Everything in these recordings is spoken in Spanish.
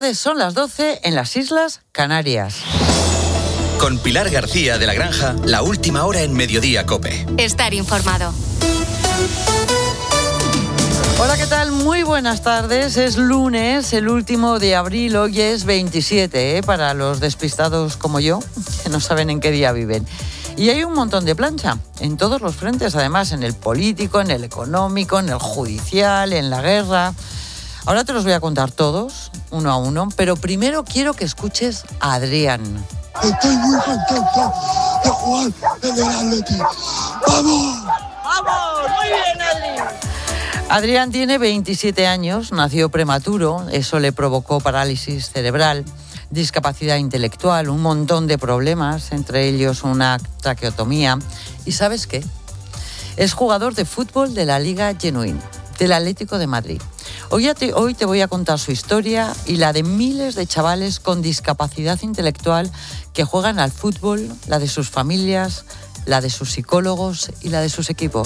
Son las 12 en las Islas Canarias. Con Pilar García de la Granja, la última hora en Mediodía COPE. Estar informado. Hola, ¿qué tal? Muy buenas tardes. Es lunes, el último de abril. Hoy es 27, para los despistados como yo, que no saben en qué día viven. Y hay un montón de plancha, en todos los frentes, además, en el político, en el económico, en el judicial, en la guerra. Ahora te los voy a contar todos, uno a uno, pero primero quiero que escuches a Adrián. Estoy muy contento de jugar en el Atleti. ¡Vamos! ¡Vamos! ¡Muy bien, Adri! Adrián tiene 27 años, nació prematuro, eso le provocó parálisis cerebral, discapacidad intelectual, un montón de problemas, entre ellos una traqueotomía. ¿Y sabes qué? Es jugador de fútbol de la Liga Genuín, del Atlético de Madrid. Hoy te voy a contar su historia y la de miles de chavales con discapacidad intelectual que juegan al fútbol, la de sus familias, la de sus psicólogos y la de sus equipos.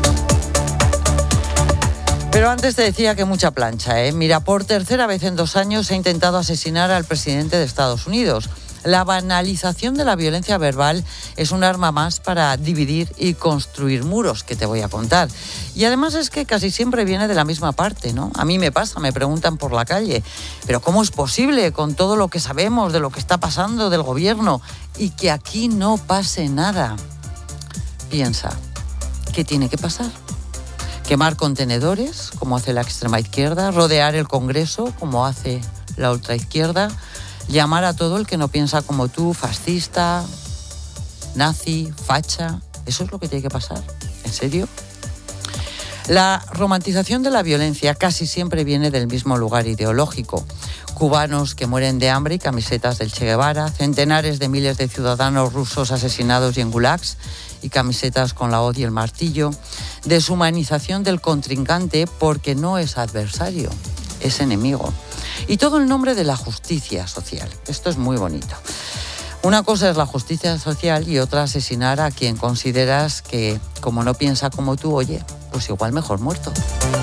Pero antes te decía que mucha plancha, Mira, por tercera vez en 2 años se ha intentado asesinar al presidente de Estados Unidos. La banalización de la violencia verbal es un arma más para dividir y construir muros, que te voy a contar. Y además es que casi siempre viene de la misma parte, ¿no? A mí me pasa, me preguntan por la calle, pero ¿cómo es posible con todo lo que sabemos de lo que está pasando del gobierno y que aquí no pase nada? Piensa, ¿qué tiene que pasar? ¿Quemar contenedores, como hace la extrema izquierda? ¿Rodear el Congreso, como hace la ultraizquierda? ¿Llamar a todo el que no piensa como tú, fascista, nazi, facha? ¿Eso es lo que tiene que pasar? ¿En serio? La romantización de la violencia casi siempre viene del mismo lugar ideológico. Cubanos que mueren de hambre y camisetas del Che Guevara, centenares de miles de ciudadanos rusos asesinados y en gulags y camisetas con la hoz y el martillo, deshumanización del contrincante porque no es adversario, es enemigo. Y todo en nombre de la justicia social. Esto es muy bonito. Una cosa es la justicia social y otra asesinar a quien consideras que, como no piensa como tú, oye, pues igual mejor muerto.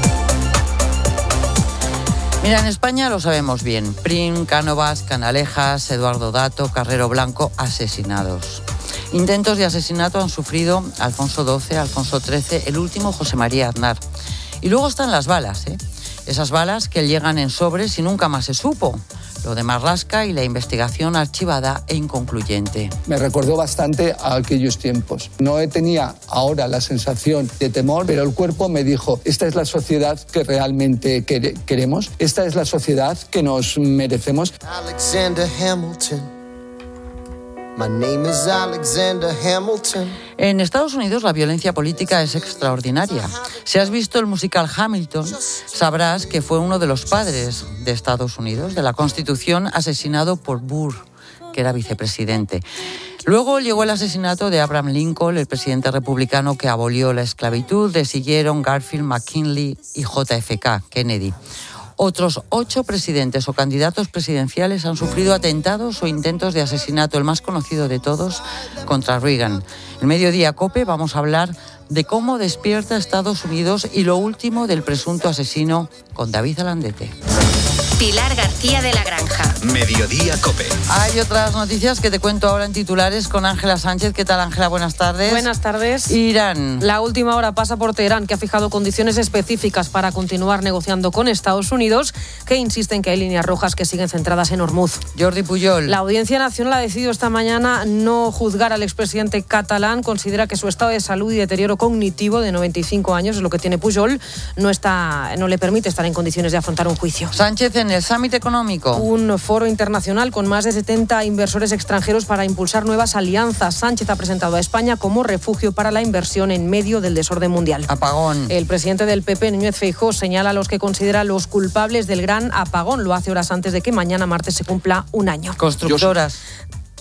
Mira, en España lo sabemos bien. Prim, Cánovas, Canalejas, Eduardo Dato, Carrero Blanco, asesinados. Intentos de asesinato han sufrido Alfonso XII, Alfonso XIII, el último José María Aznar. Y luego están las balas, Esas balas que llegan en sobres y nunca más se supo. Lo de Marlaska y la investigación archivada e inconcluyente. Me recordó bastante a aquellos tiempos. No tenía ahora la sensación de temor, pero el cuerpo me dijo, esta es la sociedad que realmente queremos, esta es la sociedad que nos merecemos. Alexander Hamilton. My name is Alexander Hamilton. En Estados Unidos la violencia política es extraordinaria. Si has visto el musical Hamilton, sabrás que fue uno de los padres de Estados Unidos, de la Constitución, asesinado por Burr, que era vicepresidente. Luego llegó el asesinato de Abraham Lincoln, el presidente republicano que abolió la esclavitud. Le siguieron Garfield, McKinley y JFK, Kennedy. Otros 8 presidentes o candidatos presidenciales han sufrido atentados o intentos de asesinato, el más conocido de todos, contra Reagan. En Mediodía COPE vamos a hablar de cómo despierta Estados Unidos y lo último del presunto asesino con David Alandete. Pilar García de la Granja. Mediodía COPE. Hay otras noticias que te cuento ahora en titulares con Ángela Sánchez. ¿Qué tal, Ángela? Buenas tardes. Buenas tardes. Irán. La última hora pasa por Teherán, que ha fijado condiciones específicas para continuar negociando con Estados Unidos, que insiste en que hay líneas rojas que siguen centradas en Hormuz. Jordi Pujol. La Audiencia Nacional ha decidido esta mañana no juzgar al expresidente catalán. Considera que su estado de salud y deterioro cognitivo de 95 años, es lo que tiene Pujol, no le permite estar en condiciones de afrontar un juicio. Sánchez en el Summit Económico. Un foro internacional con más de 70 inversores extranjeros para impulsar nuevas alianzas. Sánchez ha presentado a España como refugio para la inversión en medio del desorden mundial. Apagón. El presidente del PP, Núñez Feijóo, señala a los que considera los culpables del gran apagón. Lo hace horas antes de que mañana martes se cumpla un año. Constructoras.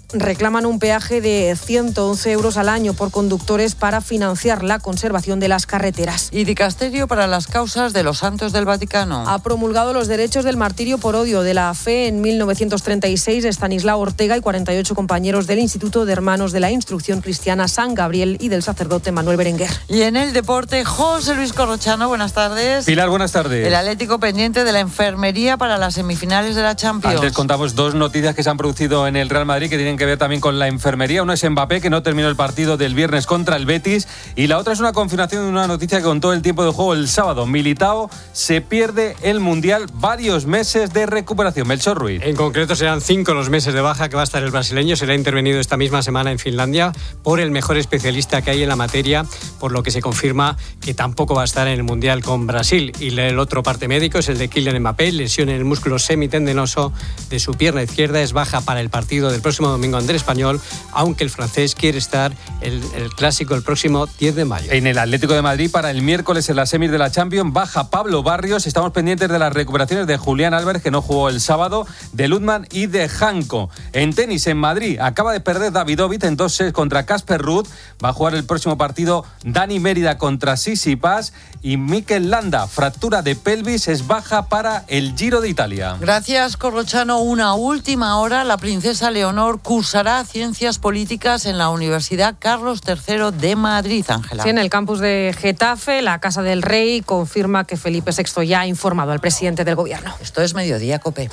reclaman un peaje de 111 euros al año por conductores para financiar la conservación de las carreteras. Y dicasterio para las causas de los santos del Vaticano. Ha promulgado los derechos del martirio por odio de la fe en 1936 Estanislao Ortega y 48 compañeros del Instituto de Hermanos de la Instrucción Cristiana San Gabriel y del sacerdote Manuel Berenguer. Y en el deporte, José Luis Corrochano, buenas tardes. Pilar, buenas tardes. El Atlético pendiente de la enfermería para las semifinales de la Champions. Antes contamos dos noticias que se han producido en el Real Madrid que tienen que ver también con la enfermería. Una es Mbappé, que no terminó el partido del viernes contra el Betis, y la otra es una confirmación de una noticia que contó el tiempo de juego el sábado. Militao se pierde el Mundial, varios meses de recuperación. Melchor Ruiz. En concreto serán 5 los meses de baja que va a estar el brasileño. Será intervenido esta misma semana en Finlandia por el mejor especialista que hay en la materia, por lo que se confirma que tampoco va a estar en el Mundial con Brasil. Y el otro parte médico es el de Kylian Mbappé, lesión en el músculo semitendinoso de su pierna izquierda, es baja para el partido del próximo domingo ante el Español, aunque el francés quiere estar el clásico el próximo 10 de mayo. En el Atlético de Madrid, para el miércoles en la semis de la Champions, baja Pablo Barrios. Estamos pendientes de las recuperaciones de Julián Álvarez, que no jugó el sábado, de Lutman y de Janko. En tenis, en Madrid, acaba de perder Davidovich en 2 sets contra Casper Ruud. Va a jugar el próximo partido Dani Mérida contra Tsitsipas, y Mikel Landa, fractura de pelvis, es baja para el Giro de Italia. Gracias, Corrochano. Una última hora, la princesa Leonor cursará Ciencias Políticas en la Universidad Carlos III de Madrid, Ángela. Sí, en el campus de Getafe, la Casa del Rey confirma que Felipe VI ya ha informado al presidente del gobierno. Esto es Mediodía, COPE.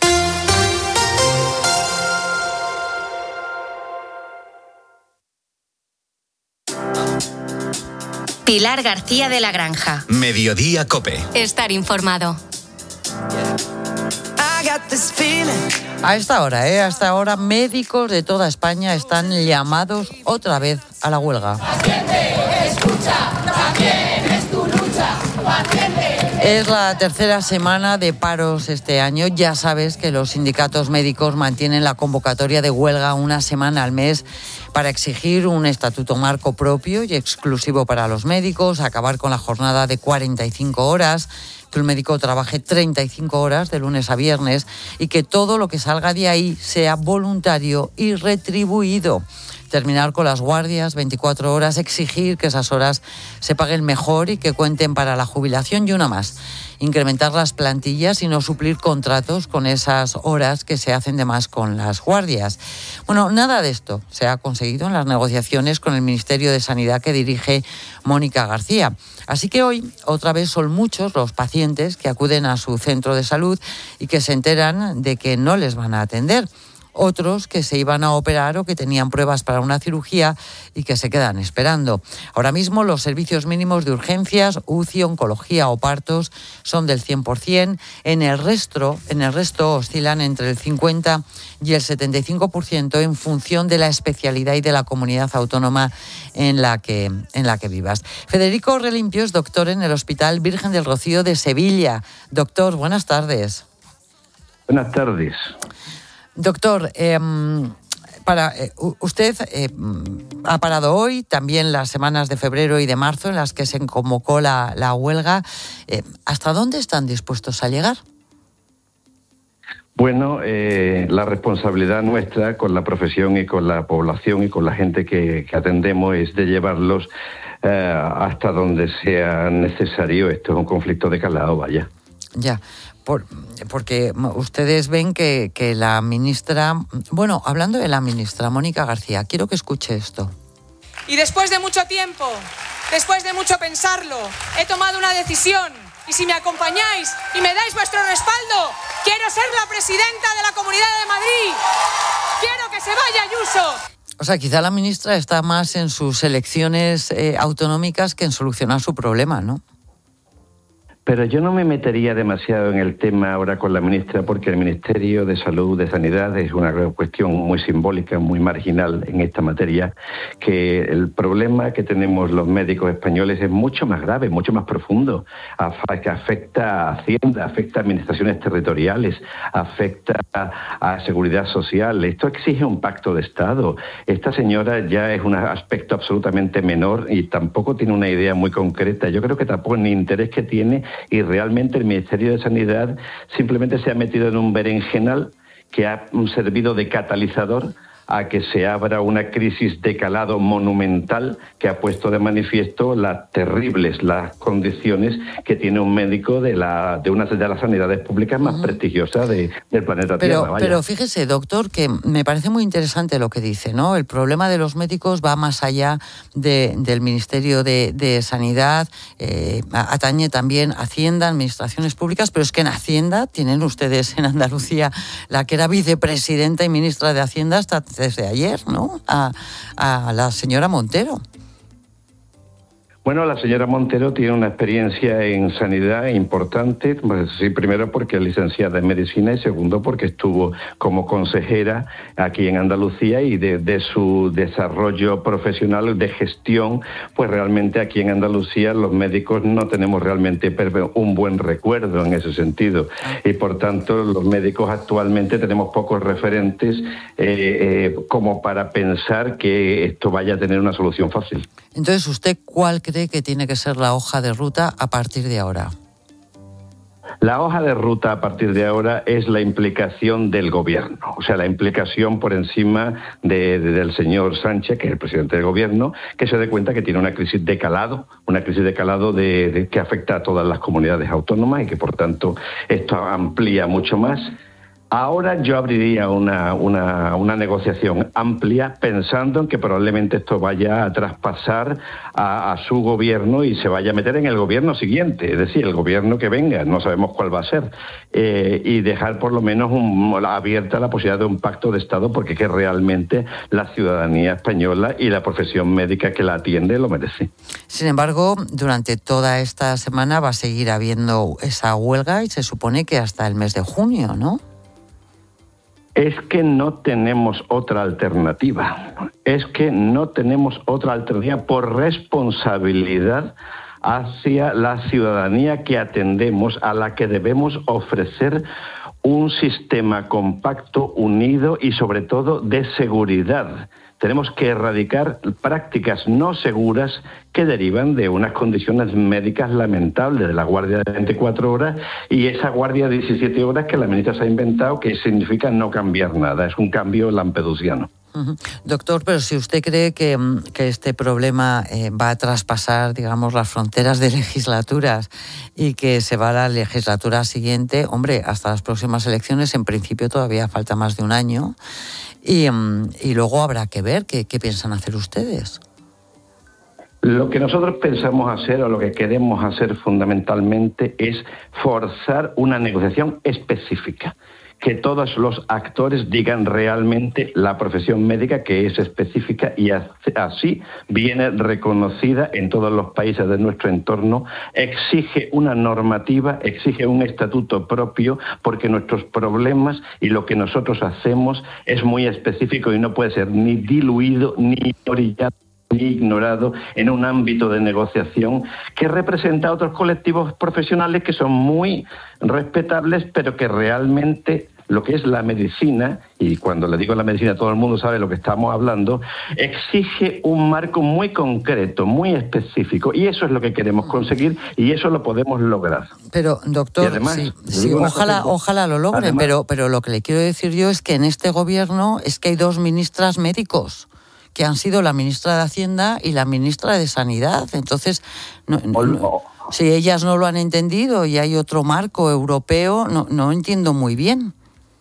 Pilar García de la Granja. Mediodía, COPE. Estar informado. A esta hora, médicos de toda España están llamados otra vez a la huelga. Paciente, escucha, también es tu lucha, paciente. Es la tercera semana de paros este año. Ya sabes que los sindicatos médicos mantienen la convocatoria de huelga una semana al mes para exigir un estatuto marco propio y exclusivo para los médicos, acabar con la jornada de 45 horas, que un médico trabaje 35 horas de lunes a viernes y que todo lo que salga de ahí sea voluntario y retribuido. Terminar con las guardias 24 horas, exigir que esas horas se paguen mejor y que cuenten para la jubilación, y una más, incrementar las plantillas y no suplir contratos con esas horas que se hacen de más con las guardias. Bueno, nada de esto se ha conseguido en las negociaciones con el Ministerio de Sanidad que dirige Mónica García. Así que hoy, otra vez, son muchos los pacientes que acuden a su centro de salud y que se enteran de que no les van a atender. Otros que se iban a operar o que tenían pruebas para una cirugía y que se quedan esperando. Ahora mismo los servicios mínimos de urgencias, UCI, oncología o partos son del 100%. En el resto oscilan entre el 50 y el 75% en función de la especialidad y de la comunidad autónoma en la que vivas. Federico Relimpio es doctor en el Hospital Virgen del Rocío de Sevilla. Doctor, buenas tardes. Buenas tardes. Doctor, usted ha parado hoy, también las semanas de febrero y de marzo en las que se convocó la huelga. ¿Hasta dónde están dispuestos a llegar? Bueno, la responsabilidad nuestra con la profesión y con la población y con la gente que atendemos es de llevarlos hasta donde sea necesario. Esto es un conflicto de calado, vaya. Ya. Porque ustedes ven que la ministra... Bueno, hablando de la ministra, Mónica García, quiero que escuche esto. Y después de mucho tiempo, después de mucho pensarlo, he tomado una decisión. Y si me acompañáis y me dais vuestro respaldo, quiero ser la presidenta de la Comunidad de Madrid. Quiero que se vaya Ayuso. O sea, quizá la ministra está más en sus elecciones autonómicas que en solucionar su problema, ¿no? Pero yo no me metería demasiado en el tema ahora con la ministra, porque el Ministerio de Salud, de Sanidad, es una cuestión muy simbólica, muy marginal en esta materia, que el problema que tenemos los médicos españoles es mucho más grave, mucho más profundo, que afecta a Hacienda, afecta a administraciones territoriales, afecta a seguridad social. Esto exige un pacto de Estado. Esta señora ya es un aspecto absolutamente menor y tampoco tiene una idea muy concreta. Yo creo que tampoco ni interés que tiene, y realmente el Ministerio de Sanidad simplemente se ha metido en un berenjenal que ha servido de catalizador a que se abra una crisis de calado monumental que ha puesto de manifiesto las condiciones que tiene un médico de una de las sanidades públicas más prestigiosas del planeta Tierra. Pero fíjese, doctor, que me parece muy interesante lo que dice, ¿no? El problema de los médicos va más allá del Ministerio de Sanidad, atañe también Hacienda, administraciones públicas, pero es que en Hacienda tienen ustedes en Andalucía la que era vicepresidenta y ministra de Hacienda hasta desde ayer, ¿no? A la señora Montero. Bueno, la señora Montero tiene una experiencia en sanidad importante, pues, sí, primero porque es licenciada en medicina y segundo porque estuvo como consejera aquí en Andalucía y de su desarrollo profesional de gestión, pues realmente aquí en Andalucía los médicos no tenemos realmente un buen recuerdo en ese sentido y por tanto los médicos actualmente tenemos pocos referentes como para pensar que esto vaya a tener una solución fácil. Entonces, ¿usted cuál cree que tiene que ser la hoja de ruta a partir de ahora? La hoja de ruta a partir de ahora es la implicación del gobierno, o sea, la implicación por encima del señor Sánchez, que es el presidente del gobierno, que se dé cuenta que tiene una crisis de calado que afecta a todas las comunidades autónomas y que por tanto esto amplía mucho más. Ahora yo abriría una negociación amplia pensando en que probablemente esto vaya a traspasar a su gobierno y se vaya a meter en el gobierno siguiente, es decir, el gobierno que venga, no sabemos cuál va a ser, y dejar por lo menos abierta la posibilidad de un pacto de Estado porque que realmente la ciudadanía española y la profesión médica que la atiende lo merece. Sin embargo, durante toda esta semana va a seguir habiendo esa huelga y se supone que hasta el mes de junio, ¿no? Es que no tenemos otra alternativa. Por responsabilidad hacia la ciudadanía que atendemos, a la que debemos ofrecer un sistema compacto, unido y sobre todo de seguridad. Tenemos que erradicar prácticas no seguras que derivan de unas condiciones médicas lamentables, de la guardia de 24 horas y esa guardia de 17 horas que la ministra se ha inventado, que significa no cambiar nada, es un cambio lampedusiano. Doctor, pero si usted cree que este problema va a traspasar, digamos, las fronteras de legislaturas y que se va a la legislatura siguiente, hombre, hasta las próximas elecciones, en principio todavía falta más de un año, y luego habrá que ver qué piensan hacer ustedes. Lo que nosotros pensamos hacer o lo que queremos hacer fundamentalmente es forzar una negociación específica. Que todos los actores digan realmente la profesión médica que es específica y así viene reconocida en todos los países de nuestro entorno, exige una normativa, exige un estatuto propio, porque nuestros problemas y lo que nosotros hacemos es muy específico y no puede ser ni diluido ni orillado ni ignorado en un ámbito de negociación que representa a otros colectivos profesionales que son muy respetables, pero que realmente lo que es la medicina, y cuando le digo la medicina todo el mundo sabe lo que estamos hablando, exige un marco muy concreto, muy específico, y eso es lo que queremos conseguir y eso lo podemos lograr. Pero, doctor, además, sí, ojalá lo logren, además, pero lo que le quiero decir yo es que en este gobierno es que hay dos ministras médicos, que han sido la ministra de Hacienda y la ministra de Sanidad. Entonces, si ellas no lo han entendido y hay otro marco europeo, no entiendo muy bien.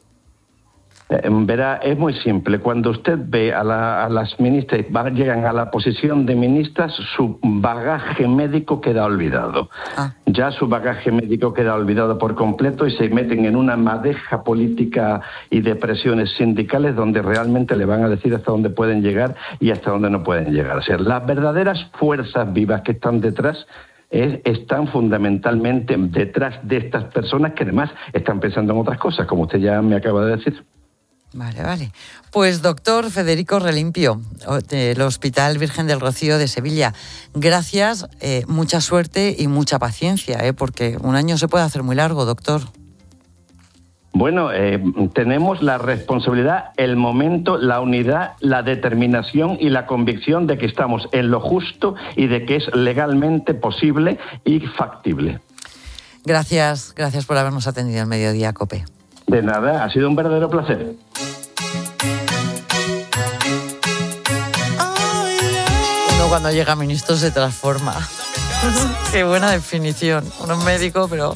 Verá, es muy simple. Cuando usted ve a las ministras, llegan a la posición de ministras, su bagaje médico queda olvidado. Ya su bagaje médico queda olvidado por completo y se meten en una madeja política y de presiones sindicales donde realmente le van a decir hasta dónde pueden llegar y hasta dónde no pueden llegar. O sea, las verdaderas fuerzas vivas que están detrás están fundamentalmente detrás de estas personas que además están pensando en otras cosas, como usted ya me acaba de decir. Vale. Pues doctor Federico Relimpio, del Hospital Virgen del Rocío de Sevilla, gracias, mucha suerte y mucha paciencia, porque un año se puede hacer muy largo, doctor. Bueno, tenemos la responsabilidad, el momento, la unidad, la determinación y la convicción de que estamos en lo justo y de que es legalmente posible y factible. Gracias por habernos atendido en Mediodía COPE. De nada, ha sido un verdadero placer. cuando llega ministro se transforma. Qué buena definición. Uno es médico, pero...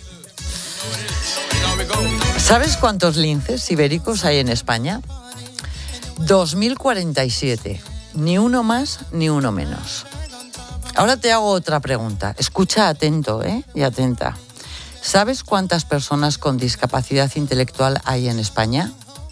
¿Sabes cuántos linces ibéricos hay en España? 2047. Ni uno más, ni uno menos. Ahora te hago otra pregunta. Escucha atento, y atenta. ¿Sabes cuántas personas con discapacidad intelectual hay en España?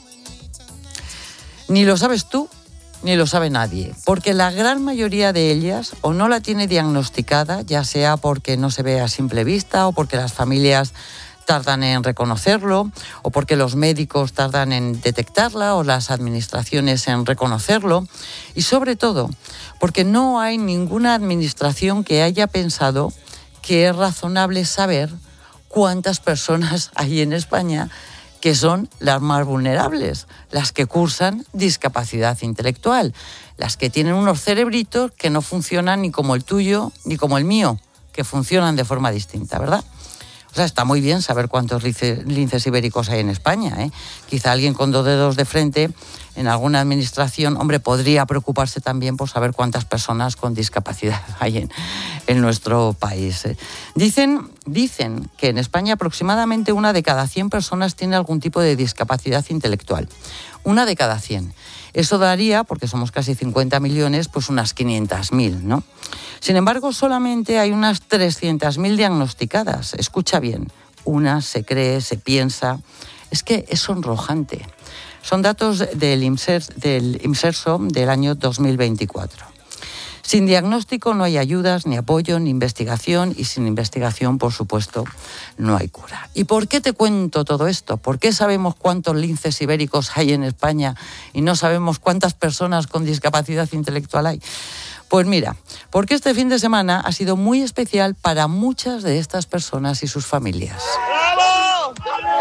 Ni lo sabes tú, ni lo sabe nadie, porque la gran mayoría de ellas o no la tiene diagnosticada, ya sea porque no se ve a simple vista o porque las familias tardan en reconocerlo, o porque los médicos tardan en detectarla o las administraciones en reconocerlo, y sobre todo porque no hay ninguna administración que haya pensado que es razonable saber cuántas personas hay en España que son las más vulnerables, las que cursan discapacidad intelectual, las que tienen unos cerebritos que no funcionan ni como el tuyo ni como el mío, que funcionan de forma distinta, ¿verdad? O sea, está muy bien saber cuántos linces ibéricos hay en España, ¿eh? Quizá alguien con 2 dedos de frente en alguna administración, hombre, podría preocuparse también por saber cuántas personas con discapacidad hay en nuestro país. Dicen que en España aproximadamente 1 de cada 100 personas tiene algún tipo de discapacidad intelectual. 1 de cada 100. Eso daría, porque somos casi 50 millones, pues unas 500.000, ¿no? Sin embargo, solamente hay unas 300.000 diagnosticadas. Escucha bien, una se cree, se piensa. Es que es sonrojante. Son datos del IMSERSO del año 2024. Sin diagnóstico no hay ayudas, ni apoyo, ni investigación, y sin investigación, por supuesto, no hay cura. ¿Y por qué te cuento todo esto? ¿Por qué sabemos cuántos linces ibéricos hay en España y no sabemos cuántas personas con discapacidad intelectual hay? Pues mira, porque este fin de semana ha sido muy especial para muchas de estas personas y sus familias. ¡Bravo!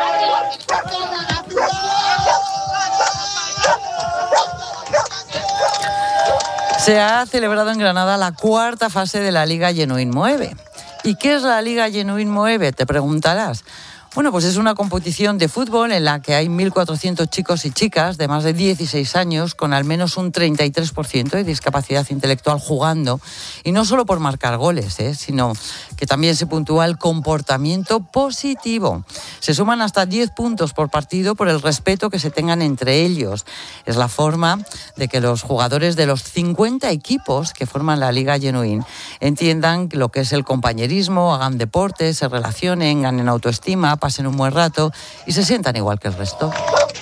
Se ha celebrado en Granada la 4ª fase de la Liga Genuín Mueve. ¿Y qué es la Liga Genuín Mueve? Te preguntarás. Bueno, pues es una competición de fútbol en la que hay 1.400 chicos y chicas de más de 16 años con al menos un 33% de discapacidad intelectual jugando. Y no solo por marcar goles, sino que también se puntúa el comportamiento positivo. Se suman hasta 10 puntos por partido por el respeto que se tengan entre ellos. Es la forma de que los jugadores de los 50 equipos que forman la Liga Genuín entiendan lo que es el compañerismo, hagan deporte, se relacionen, ganen autoestima, pasen un buen rato y se sientan igual que el resto.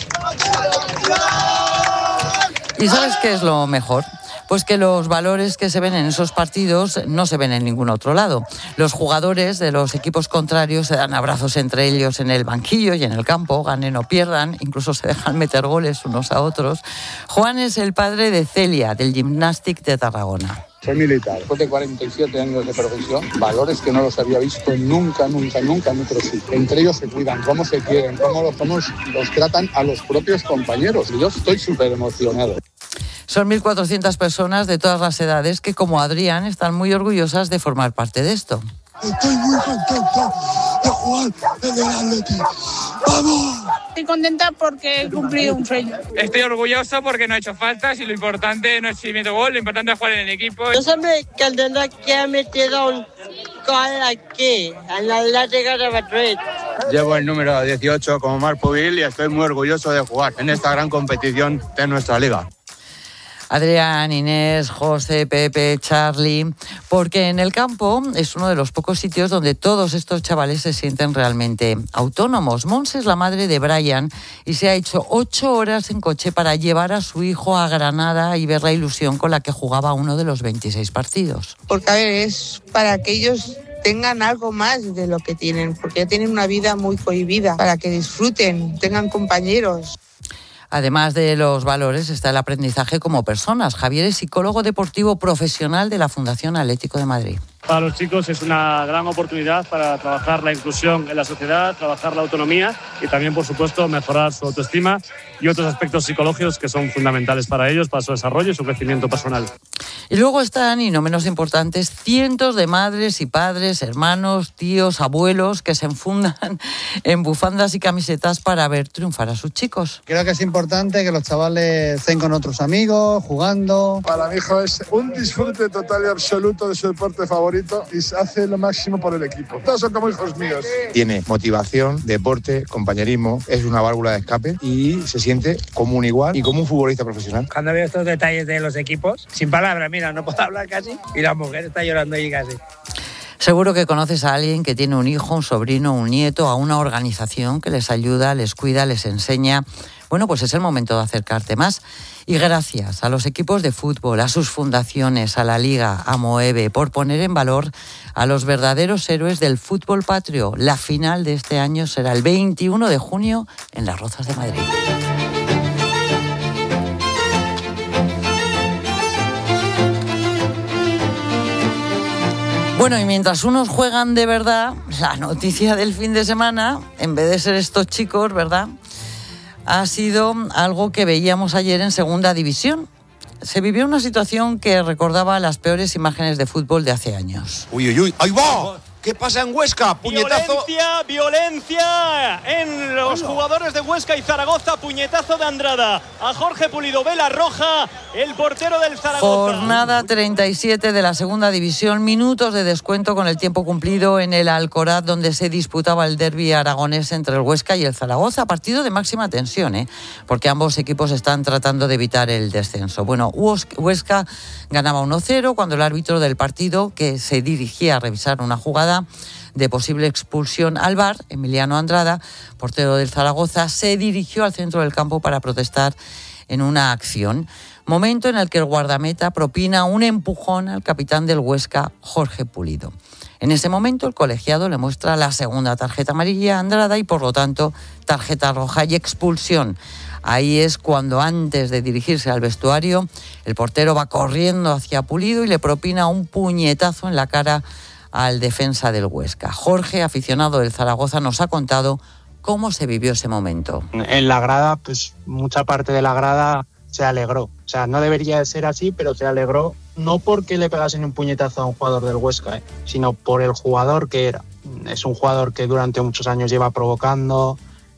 ¿Y sabes qué es lo mejor? Pues que los valores que se ven en esos partidos no se ven en ningún otro lado. Los jugadores de los equipos contrarios se dan abrazos entre ellos en el banquillo y en el campo, ganen o pierdan, incluso se dejan meter goles unos a otros. Juan es el padre de Celia, del Gymnastic de Tarragona. Soy militar, después de 47 años de profesión, valores que no los había visto nunca en otro sitio. Entre ellos se cuidan, cómo se quieren, cómo los tratan a los propios compañeros. Y yo estoy súper emocionado. Son 1.400 personas de todas las edades que, como Adrián, están muy orgullosas de formar parte de esto. Estoy muy contento de jugar en el Atleti. ¡Vamos! Estoy contenta porque he cumplido un sueño. Estoy orgulloso porque no he hecho faltas y lo importante no es si meto gol, lo importante es jugar en el equipo. Yo soy contenta que he metido un gol aquí, en la Atlético de Madrid. Llevo el número 18 como Marpubil y estoy muy orgulloso de jugar en esta gran competición de nuestra liga. Adrián, Inés, José, Pepe, Charlie, porque en el campo es uno de los pocos sitios donde todos estos chavales se sienten realmente autónomos. Mons es la madre de Brian y se ha hecho 8 horas en coche para llevar a su hijo a Granada y ver la ilusión con la que jugaba uno de los 26 partidos. Porque, a ver, es para que ellos tengan algo más de lo que tienen, porque ya tienen una vida muy cohibida, para que disfruten, tengan compañeros. Además de los valores está el aprendizaje como personas. Javier es psicólogo deportivo profesional de la Fundación Atlético de Madrid. Para los chicos es una gran oportunidad para trabajar la inclusión en la sociedad, trabajar la autonomía y también, por supuesto, mejorar su autoestima y otros aspectos psicológicos que son fundamentales para ellos, para su desarrollo y su crecimiento personal. Y luego están, y no menos importantes, cientos de madres y padres, hermanos, tíos, abuelos que se enfundan en bufandas y camisetas para ver triunfar a sus chicos. Creo que es importante que los chavales estén con otros amigos, jugando. Para mi hijo es un disfrute total y absoluto de su deporte favorito y hace lo máximo por el equipo. Todos son como hijos míos. Tiene motivación, deporte, compañerismo, es una válvula de escape y se siente como un igual y como un futbolista profesional. Cuando veo estos detalles de los equipos, sin palabras, mira, no puedo hablar casi y la mujer está llorando ahí casi. Seguro que conoces a alguien que tiene un hijo, un sobrino, un nieto, a una organización que les ayuda, les cuida, les enseña. Bueno, pues es el momento de acercarte más. Y gracias a los equipos de fútbol, a sus fundaciones, a la Liga, a Moeve, por poner en valor a los verdaderos héroes del fútbol patrio. La final de este año será el 21 de junio en Las Rozas de Madrid. Bueno, y mientras unos juegan de verdad, la noticia del fin de semana, en vez de ser estos chicos, ¿verdad?, ha sido algo que veíamos ayer en Segunda División. Se vivió una situación que recordaba las peores imágenes de fútbol de hace años. ¡Uy! ¡Ahí va! ¿Qué pasa en Huesca? Puñetazo. Violencia en los jugadores de Huesca y Zaragoza. Puñetazo de Andrada a Jorge Pulido. Vela roja, el portero del Zaragoza. Jornada 37 de la Segunda División. Minutos de descuento con el tiempo cumplido en el Alcoraz, donde se disputaba el derbi aragonés entre el Huesca y el Zaragoza. Partido de máxima tensión, porque ambos equipos están tratando de evitar el descenso. Bueno, Huesca ganaba 1-0 cuando el árbitro del partido, que se dirigía a revisar una jugada de posible expulsión al VAR, Emiliano Andrada, portero del Zaragoza, se dirigió al centro del campo para protestar en una acción. Momento en el que el guardameta propina un empujón al capitán del Huesca, Jorge Pulido. En ese momento el colegiado le muestra la segunda tarjeta amarilla a Andrada y por lo tanto tarjeta roja y expulsión. Ahí es cuando, antes de dirigirse al vestuario, el portero va corriendo hacia Pulido y le propina un puñetazo en la cara al defensa del Huesca. Jorge, aficionado del Zaragoza, nos ha contado cómo se vivió ese momento. En la grada, pues mucha parte de la grada se alegró. O sea, no debería de ser así, pero se alegró, no porque le pegasen un puñetazo a un jugador del Huesca, sino por el jugador que era. Es un jugador que durante muchos años lleva provocando,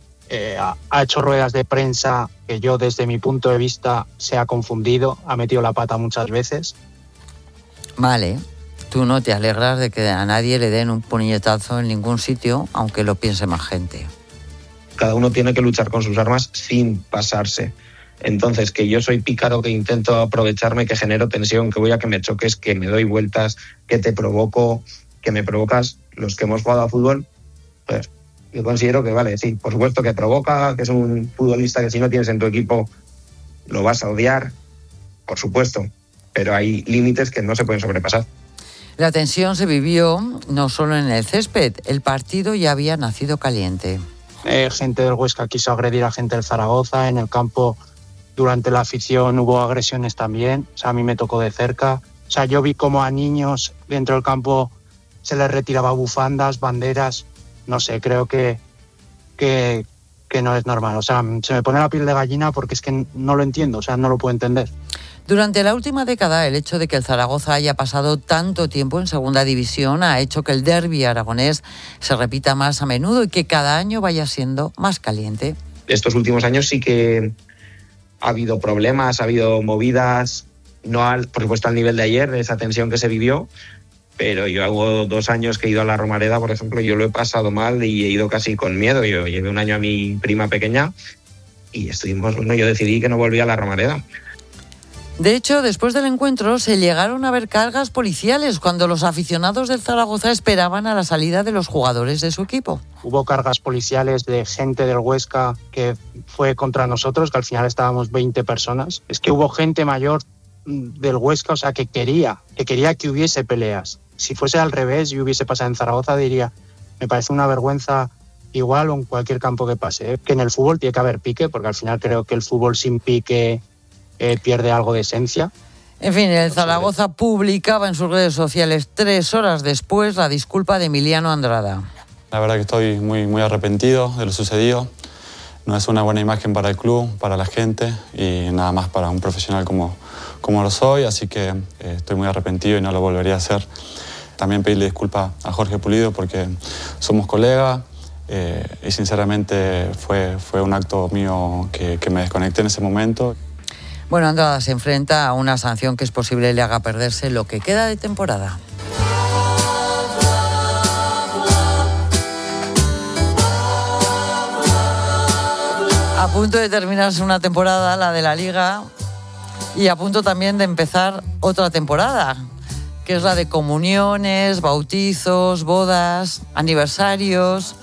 ha hecho ruedas de prensa que yo, desde mi punto de vista, se ha confundido, ha metido la pata muchas veces. Vale. Tú no te alegras de que a nadie le den un puñetazo en ningún sitio, aunque lo piense más gente. Cada uno tiene que luchar con sus armas sin pasarse. Entonces, que yo soy pícaro, que intento aprovecharme, que genero tensión, que voy a que me choques, que me doy vueltas, que te provoco, que me provocas, los que hemos jugado a fútbol, pues yo considero que vale, sí, por supuesto que provoca, que es un futbolista que si no tienes en tu equipo lo vas a odiar, por supuesto, pero hay límites que no se pueden sobrepasar. La tensión se vivió no solo en el césped, el partido ya había nacido caliente. Gente del Huesca quiso agredir a gente del Zaragoza, en el campo durante la afición hubo agresiones también, o sea, a mí me tocó de cerca. O sea, yo vi como a niños dentro del campo se les retiraba bufandas, banderas, no sé, creo que no es normal. O sea, se me pone la piel de gallina porque es que no lo entiendo, o sea, no lo puedo entender. Durante la última década, el hecho de que el Zaragoza haya pasado tanto tiempo en Segunda División ha hecho que el derbi aragonés se repita más a menudo y que cada año vaya siendo más caliente. Estos últimos años sí que ha habido problemas, ha habido movidas, no por supuesto al nivel de ayer, de esa tensión que se vivió, pero yo hago 2 años que he ido a la Romareda, por ejemplo, yo lo he pasado mal y he ido casi con miedo. Yo llevé 1 año a mi prima pequeña y yo decidí que no volvía a la Romareda. De hecho, después del encuentro se llegaron a ver cargas policiales cuando los aficionados del Zaragoza esperaban a la salida de los jugadores de su equipo. Hubo cargas policiales de gente del Huesca que fue contra nosotros, que al final estábamos 20 personas. Es que hubo gente mayor del Huesca, o sea, que quería que hubiese peleas. Si fuese al revés y hubiese pasado en Zaragoza, diría, me parece una vergüenza igual o en cualquier campo que pase, que en el fútbol tiene que haber pique, porque al final creo que el fútbol sin pique pierde algo de esencia. En fin, el Zaragoza publicaba en sus redes sociales 3 horas después la disculpa de Emiliano Andrada. La verdad que estoy muy arrepentido de lo sucedido. no es una buena imagen para el club, para la gente y nada más para un profesional como lo soy, así que estoy muy arrepentido y no lo volvería a hacer. También pedirle disculpas a Jorge Pulido porque somos colegas y sinceramente fue un acto mío que me desconecté en ese momento. Bueno, Andrada se enfrenta a una sanción que es posible le haga perderse lo que queda de temporada. A punto de terminarse una temporada, la de la Liga, y a punto también de empezar otra temporada, que es la de comuniones, bautizos, bodas, aniversarios.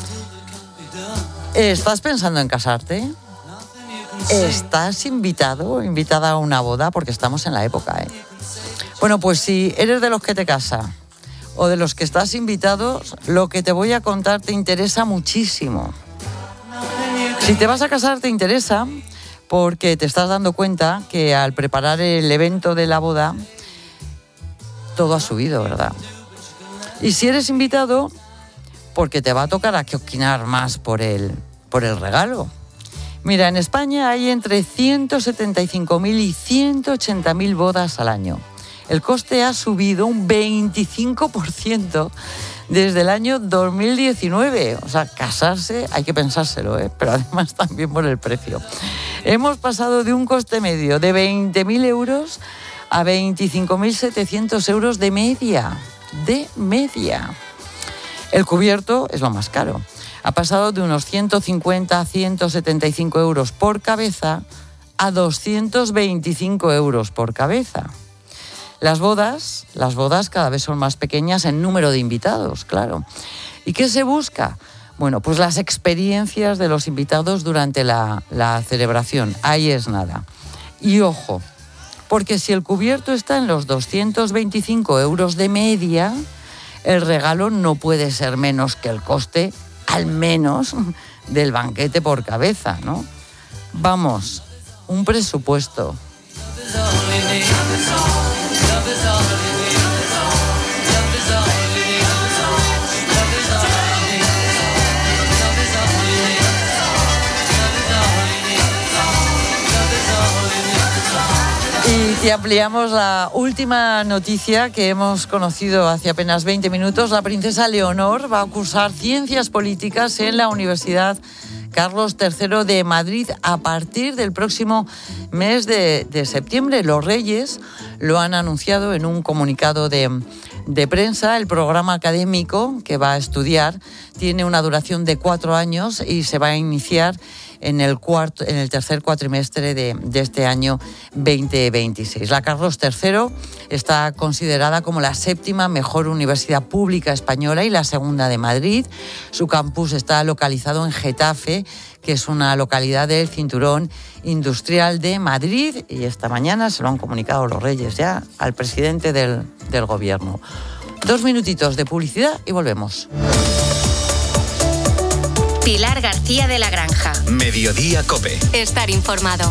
¿Estás pensando en casarte? ¿Estás invitado o invitada a una boda? Porque estamos en la época, ¿eh? Bueno, pues si eres de los que te casa o de los que estás invitados, lo que te voy a contar te interesa muchísimo. Si te vas a casar te interesa porque te estás dando cuenta que al preparar el evento de la boda todo ha subido, ¿verdad? Y si eres invitado, porque te va a tocar aquioquinar más por el regalo. Mira, en España hay entre 175.000 y 180.000 bodas al año. El coste ha subido un 25% desde el año 2019. O sea, casarse hay que pensárselo, ¿eh? Pero además también por el precio. Hemos pasado de un coste medio de 20.000 euros a 25.700 euros de media. De media. El cubierto es lo más caro. Ha pasado de unos 150 a 175 euros por cabeza a 225 euros por cabeza. Las bodas cada vez son más pequeñas en número de invitados, claro. ¿Y qué se busca? Bueno, pues las experiencias de los invitados durante la celebración. Ahí es nada. Y ojo, porque si el cubierto está en los 225 euros de media, el regalo no puede ser menos que el coste, al menos, del banquete por cabeza, ¿no? Vamos, un presupuesto. Y te ampliamos la última noticia que hemos conocido hace apenas 20 minutos. La princesa Leonor va a cursar Ciencias Políticas en la Universidad Carlos III de Madrid a partir del próximo mes de septiembre. Los Reyes lo han anunciado en un comunicado de prensa. El programa académico que va a estudiar tiene una duración de 4 años y se va a iniciar en el tercer cuatrimestre de este año 2026. La Carlos III está considerada como la 7ª mejor universidad pública española y la 2ª de Madrid. Su campus está localizado en Getafe, que es una localidad del cinturón industrial de Madrid, y esta mañana se lo han comunicado los Reyes ya al presidente del gobierno. 2 minutitos de publicidad y volvemos. Pilar García de la Granja. Mediodía COPE. Estar informado.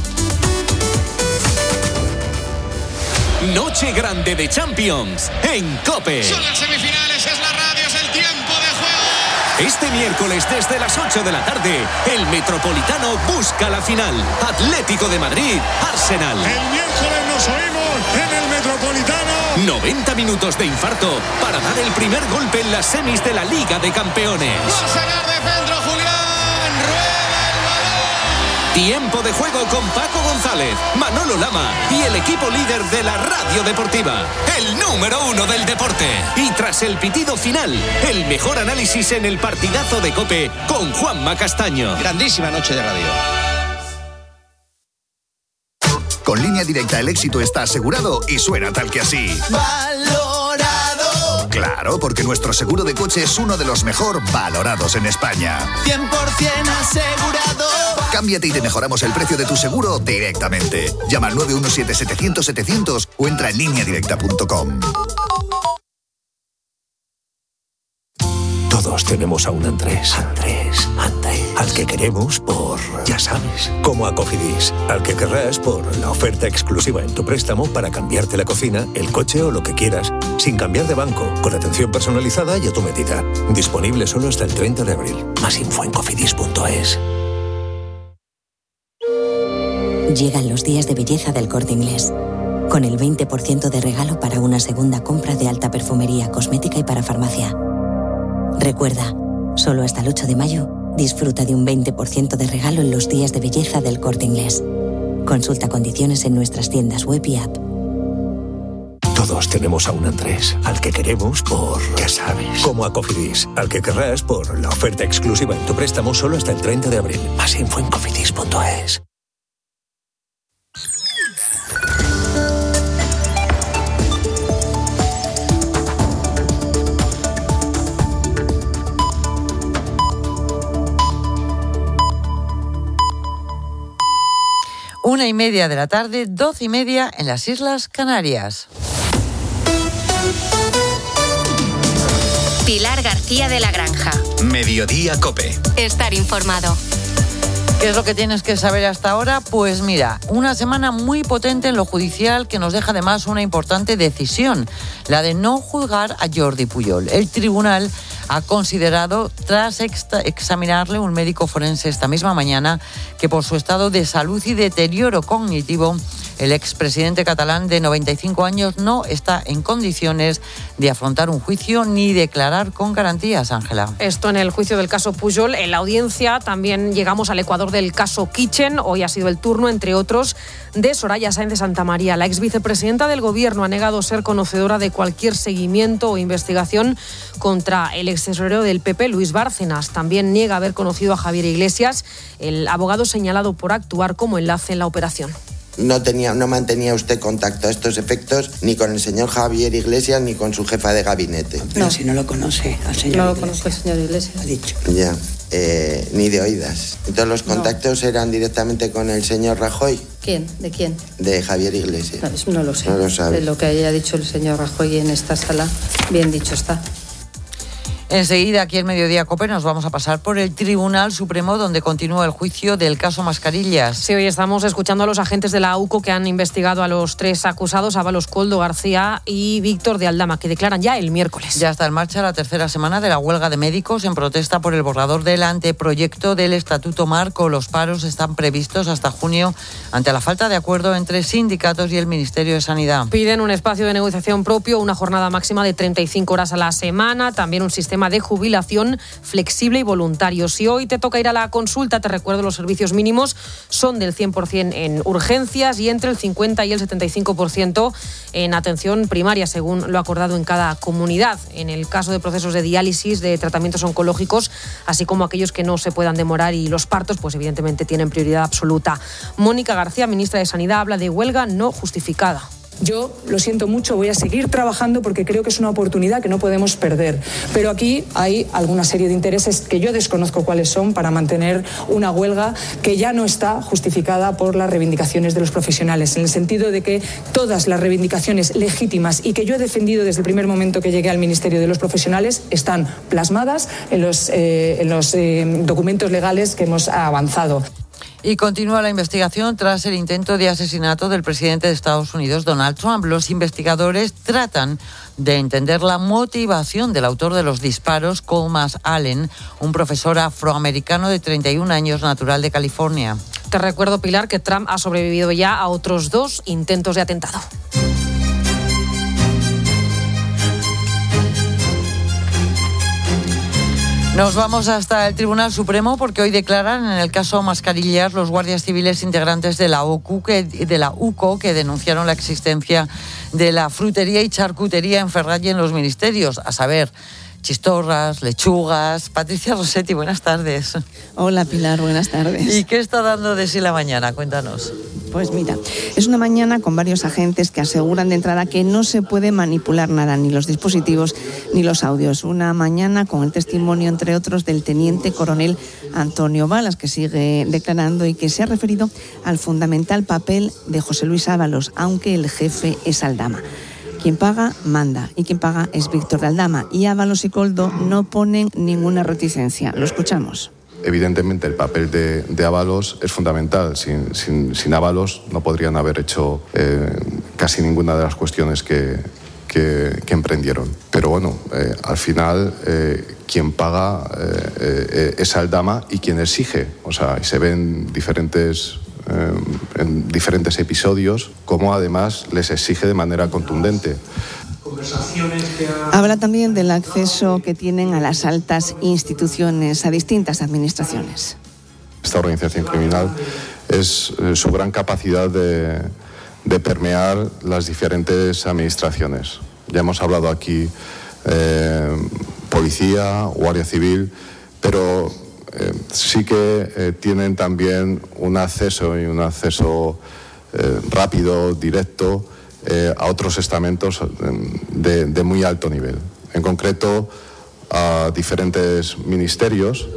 Noche grande de Champions en COPE. Son las semifinales, es la radio, es el tiempo de juego. Este miércoles desde las 8 de la tarde, el Metropolitano busca la final. Atlético de Madrid, Arsenal. El miércoles nos oímos en el Metropolitano. 90 minutos de infarto para dar el primer golpe en las semis de la Liga de Campeones. Va a sacar de centro Julián, rueda el balón. Tiempo de juego con Paco González, Manolo Lama y el equipo líder de la radio deportiva, el número 1 del deporte. Y tras el pitido final, el mejor análisis en el partidazo de COPE con Juanma Castaño. Grandísima noche de radio. Con Línea Directa el éxito está asegurado y suena tal que así. Valorado. Claro, porque nuestro seguro de coche es uno de los mejor valorados en España. 100% asegurado. Cámbiate y te mejoramos el precio de tu seguro directamente. Llama al 917-700-700 o entra en lineadirecta.com. Todos tenemos a un Andrés, al que queremos por, ya sabes, como a Cofidis, al que querrás por la oferta exclusiva en tu préstamo para cambiarte la cocina, el coche o lo que quieras, sin cambiar de banco, con atención personalizada y a tu medida. Disponible solo hasta el 30 de abril. Más info en cofidis.es. Llegan los días de belleza del Corte Inglés, con el 20% de regalo para una segunda compra de alta perfumería, cosmética y para farmacia. Recuerda, solo hasta el 8 de mayo, disfruta de un 20% de regalo en los días de belleza del Corte Inglés. Consulta condiciones en nuestras tiendas web y app. Todos tenemos a un Andrés, al que queremos por, ya sabes, como a Cofidis, al que querrás por la oferta exclusiva en tu préstamo solo hasta el 30 de abril. Más info en cofidis.es. Una y media de la tarde, 12:30 en las Islas Canarias. Pilar García de la Granja. Mediodía COPE. Estar informado. ¿Qué es lo que tienes que saber hasta ahora? Pues mira, una semana muy potente en lo judicial que nos deja además una importante decisión, la de no juzgar a Jordi Puyol. El tribunal ha considerado, tras examinarle un médico forense esta misma mañana, que por su estado de salud y deterioro cognitivo, el expresidente catalán de 95 años no está en condiciones de afrontar un juicio ni declarar con garantías, Ángela. Esto en el juicio del caso Puyol. En la audiencia también llegamos al ecuador del caso Kitchen. Hoy ha sido el turno, entre otros, de Soraya Sáenz de Santamaría. La exvicepresidenta del Gobierno ha negado ser conocedora de cualquier seguimiento o investigación contra el extesorero del PP, Luis Bárcenas. También niega haber conocido a Javier Iglesias, el abogado señalado por actuar como enlace en la operación. No mantenía usted contacto a estos efectos ni con el señor Javier Iglesias ni con su jefa de gabinete. No, si no lo conoce al señor Iglesias. No lo conozco al señor Iglesias. Ha dicho. Ya, ni de oídas. Entonces los contactos eran directamente con el señor Rajoy. ¿Quién? ¿De quién? De Javier Iglesias. No, eso no lo sé. No lo sabe. De lo que haya dicho el señor Rajoy en esta sala, bien dicho está. Enseguida, aquí en Mediodía COPE, nos vamos a pasar por el Tribunal Supremo, donde continúa el juicio del caso Mascarillas. Sí, hoy estamos escuchando a los agentes de la AUCO que han investigado a los tres acusados, Ábalos, Koldo García y Víctor de Aldama, que declaran ya el miércoles. Ya está en marcha la tercera semana de la huelga de médicos en protesta por el borrador del anteproyecto del Estatuto Marco. Los paros están previstos hasta junio ante la falta de acuerdo entre sindicatos y el Ministerio de Sanidad. Piden un espacio de negociación propio, una jornada máxima de 35 horas a la semana, también un sistema de jubilación flexible y voluntario. Si hoy te toca ir a la consulta, te recuerdo, los servicios mínimos son del 100% en urgencias y entre el 50 y el 75% en atención primaria, según lo acordado en cada comunidad. En el caso de procesos de diálisis, de tratamientos oncológicos, así como aquellos que no se puedan demorar, y los partos, pues evidentemente tienen prioridad absoluta. Mónica García, ministra de Sanidad, habla de huelga no justificada. Yo lo siento mucho, voy a seguir trabajando porque creo que es una oportunidad que no podemos perder. Pero aquí hay alguna serie de intereses que yo desconozco cuáles son para mantener una huelga que ya no está justificada por las reivindicaciones de los profesionales, en el sentido de que todas las reivindicaciones legítimas y que yo he defendido desde el primer momento que llegué al Ministerio de los Profesionales están plasmadas en los documentos legales que hemos avanzado. Y continúa la investigación tras el intento de asesinato del presidente de Estados Unidos, Donald Trump. Los investigadores tratan de entender la motivación del autor de los disparos, Comas Allen, un profesor afroamericano de 31 años, natural de California. Te recuerdo, Pilar, que Trump ha sobrevivido ya a otros 2 intentos de atentado. Nos vamos hasta el Tribunal Supremo porque hoy declaran en el caso Mascarillas los guardias civiles integrantes de la UCO que denunciaron la existencia de la frutería y charcutería en Ferraz y en los ministerios, a saber, chistorras, lechugas. Patricia Rossetti, buenas tardes. Hola Pilar, buenas tardes. ¿Y qué está dando de sí la mañana? Cuéntanos. Pues mira, es una mañana con varios agentes que aseguran de entrada que no se puede manipular nada, ni los dispositivos ni los audios. Una mañana con el testimonio, entre otros, del teniente coronel Antonio Balas, que sigue declarando y que se ha referido al fundamental papel de José Luis Ábalos, aunque el jefe es Aldama. Quien paga, manda, y quien paga es Víctor de Aldama. Y Ábalos y Koldo no ponen ninguna reticencia. Lo escuchamos. Evidentemente el papel de Ábalos es fundamental. Sin Ábalos no podrían haber hecho casi ninguna de las cuestiones que emprendieron. Pero bueno, al final quien paga es Aldama y quien exige. O sea, se ven diferentes en diferentes episodios, como además les exige de manera contundente. Habla también del acceso que tienen a las altas instituciones, a distintas administraciones. Esta organización criminal es su gran capacidad de permear las diferentes administraciones. Ya hemos hablado aquí policía, guardia civil, pero sí que tienen también un acceso rápido, directo, a otros estamentos de muy alto nivel. En concreto, a diferentes ministerios.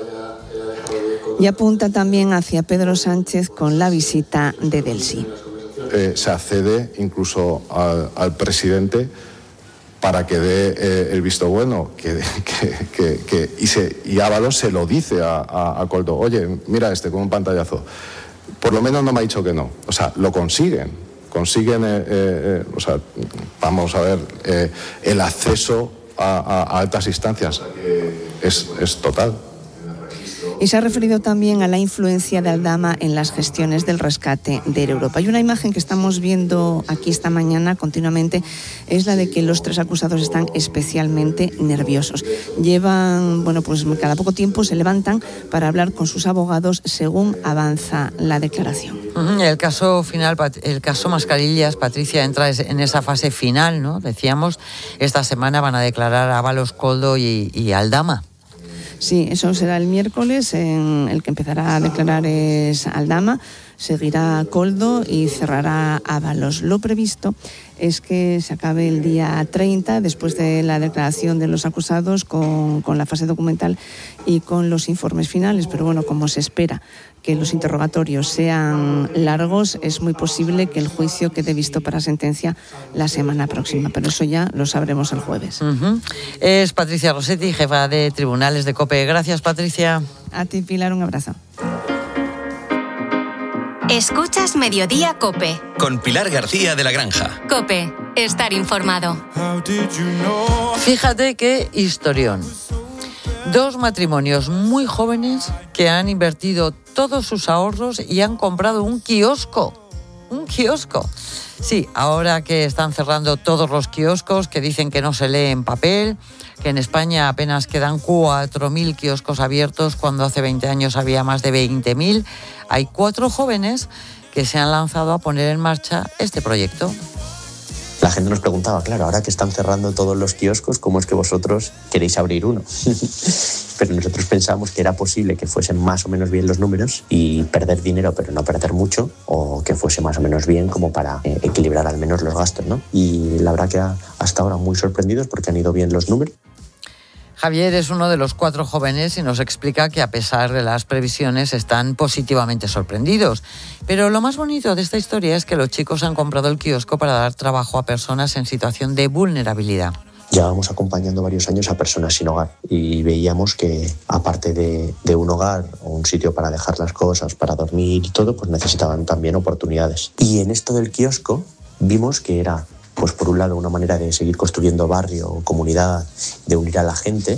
Y apunta también hacia Pedro Sánchez con la visita de Delsi. Se accede incluso al presidente para que dé el visto bueno, y Ábalos se lo dice a Koldo: oye, mira con un pantallazo. Por lo menos no me ha dicho que no. O sea, lo consiguen, vamos a ver, el acceso a altas instancias es total. Y se ha referido también a la influencia de Aldama en las gestiones del rescate de Europa. Y una imagen que estamos viendo aquí esta mañana continuamente es la de que los tres acusados están especialmente nerviosos. Llevan, pues cada poco tiempo se levantan para hablar con sus abogados según avanza la declaración. El caso final, el caso Mascarillas, Patricia, entra en esa fase final, ¿no? Decíamos, esta semana van a declarar Ábalos, Koldo y Aldama. Sí, eso será el miércoles, en el que empezará a declarar es Aldama, seguirá Koldo y cerrará Ábalos. Lo previsto es que se acabe el día 30, después de la declaración de los acusados, con la fase documental y con los informes finales. Pero bueno, como se espera que los interrogatorios sean largos, es muy posible que el juicio quede visto para sentencia la semana próxima, pero eso ya lo sabremos el jueves. Es Patricia Rossetti, jefa de Tribunales de COPE. Gracias, Patricia. A ti, Pilar, un abrazo. Escuchas Mediodía COPE. Con Pilar García de la Granja. COPE, estar informado. Fíjate qué historión. 2 matrimonios muy jóvenes que han invertido todos sus ahorros y han comprado un kiosco. Un kiosco. Sí, ahora que están cerrando todos los kioscos, que dicen que no se lee en papel, que en España apenas quedan 4.000 kioscos abiertos, cuando hace 20 años había más de 20.000, hay 4 jóvenes que se han lanzado a poner en marcha este proyecto. La gente nos preguntaba, claro, ahora que están cerrando todos los kioscos, ¿cómo es que vosotros queréis abrir uno? Pero nosotros pensamos que era posible que fuesen más o menos bien los números y perder dinero, pero no perder mucho, o que fuese más o menos bien como para equilibrar al menos los gastos, ¿no? Y la verdad que hasta ahora muy sorprendidos porque han ido bien los números. Javier es uno de los 4 jóvenes y nos explica que a pesar de las previsiones están positivamente sorprendidos. Pero lo más bonito de esta historia es que los chicos han comprado el kiosco para dar trabajo a personas en situación de vulnerabilidad. Llevábamos acompañando varios años a personas sin hogar y veíamos que aparte de un hogar o un sitio para dejar las cosas, para dormir y todo, pues necesitaban también oportunidades. Y en esto del kiosco vimos que era, pues por un lado, una manera de seguir construyendo barrio, comunidad, de unir a la gente,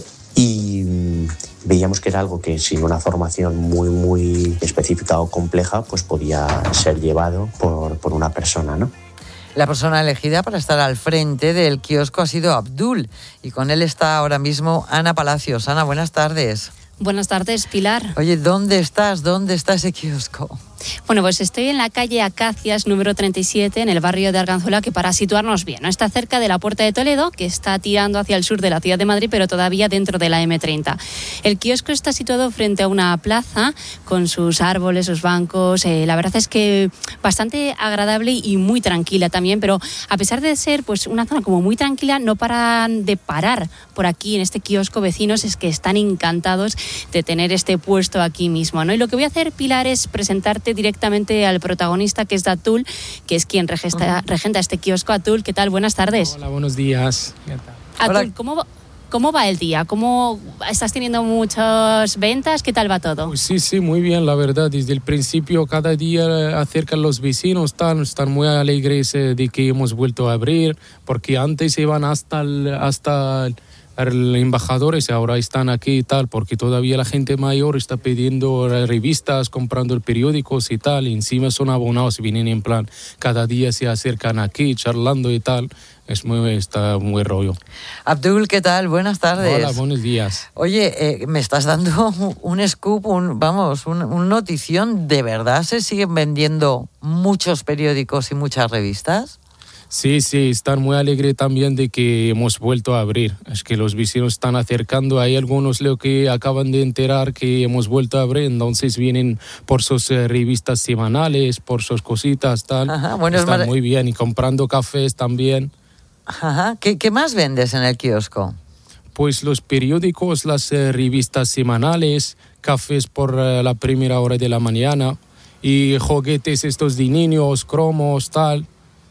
y veíamos que era algo que sin una formación muy específica o compleja, pues podía ser llevado por una persona, ¿no? La persona elegida para estar al frente del kiosco ha sido Abdul, y con él está ahora mismo Ana Palacios. Ana, buenas tardes. Buenas tardes, Pilar. Oye, ¿dónde estás? ¿Dónde está ese kiosco? Bueno, pues estoy en la calle Acacias, número 37, en el barrio de Arganzuela, que para situarnos bien, ¿no? Está cerca de la Puerta de Toledo, que está tirando hacia el sur de la ciudad de Madrid, pero todavía dentro de la M30. El kiosco está situado frente a una plaza, con sus árboles, sus bancos. La verdad es que bastante agradable y muy tranquila también, pero a pesar de ser pues una zona como muy tranquila, no paran de parar por aquí en este kiosco vecinos, es que están encantados de tener este puesto aquí mismo, ¿no? Y lo que voy a hacer, Pilar, es presentarte directamente al protagonista, que es Atul, que es quien regenta este kiosco. Atul, ¿qué tal? Buenas tardes. Hola, buenos días. Atul, ¿cómo va el día? ¿Cómo estás teniendo muchas ventas? ¿Qué tal va todo? Pues sí, muy bien, la verdad. Desde el principio, cada día acercan los vecinos, están muy alegres de que hemos vuelto a abrir, porque antes iban hasta embajadores ahora están aquí y tal, porque todavía la gente mayor está pidiendo revistas, comprando periódicos y tal, y encima son abonados, vienen en plan, cada día se acercan aquí charlando y tal. Está muy rollo. Abdul, ¿qué tal? Buenas tardes. Hola, buenos días. Oye, me estás dando un scoop, un notición. ¿De verdad se siguen vendiendo muchos periódicos y muchas revistas? Sí, están muy alegres también de que hemos vuelto a abrir. Es que los vecinos están acercando. Hay algunos que acaban de enterar que hemos vuelto a abrir, entonces vienen por sus revistas semanales, por sus cositas, tal. Ajá, bueno, están muy bien y comprando cafés también. Ajá. ¿Qué más vendes en el kiosco? Pues los periódicos, las revistas semanales, cafés por la primera hora de la mañana y juguetes estos de niños, cromos, tal.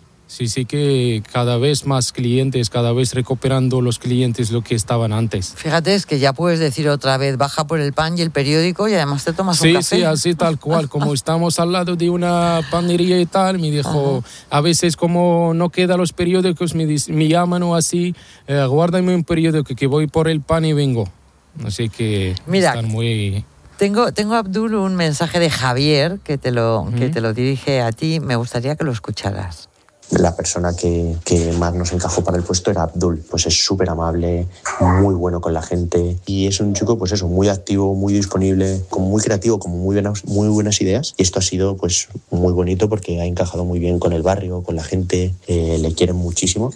Sí, que cada vez más clientes, cada vez recuperando los clientes lo que estaban antes. Fíjate, es que ya puedes decir otra vez, baja por el pan y el periódico y además te tomas un café. Sí, así tal cual, como estamos al lado de una panería y tal, me dijo, a veces como no quedan los periódicos, me llaman o así, guárdame un periódico que voy por el pan y vengo. Así que mira, están muy... Tengo, Abdul, un mensaje de Javier que te lo dirige a ti, me gustaría que lo escucharas. La persona que más nos encajó para el puesto era Abdul, pues es súper amable, muy bueno con la gente y es un chico pues eso, muy activo, muy disponible, como muy creativo, con muy buenas ideas, y esto ha sido pues muy bonito porque ha encajado muy bien con el barrio, con la gente, le quieren muchísimo.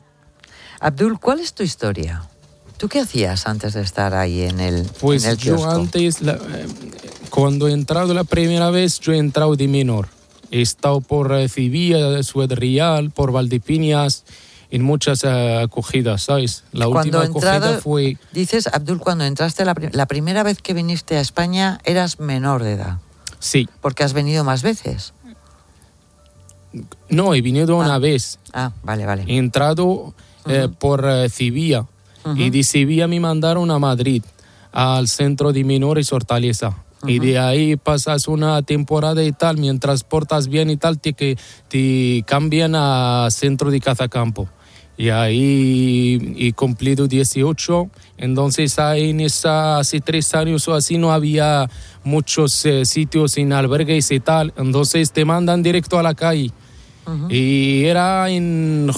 Abdul, ¿cuál es tu historia? ¿Tú qué hacías antes de estar ahí en el Pues en el kiosco? Yo antes, cuando he entrado la primera vez, yo he entrado de menor. He estado por Civilla, Ciudad Real, por Valdepiñas, en muchas acogidas, ¿sabes? La última acogida fue... Dices, Abdul, cuando entraste la primera vez que viniste a España, eras menor de edad. Sí. ¿Porque has venido más veces? No, he venido una vez. Vale. He entrado por Civilla y de Civilla me mandaron a Madrid, al centro de menores Hortaleza. Y de ahí pasas una temporada y tal, mientras portas bien y tal, te cambian a centro de Cazacampo. Y ahí he cumplido 18, entonces ahí hace 3 años o así no había muchos sitios en albergues y tal, entonces te mandan directo a la calle. Y era en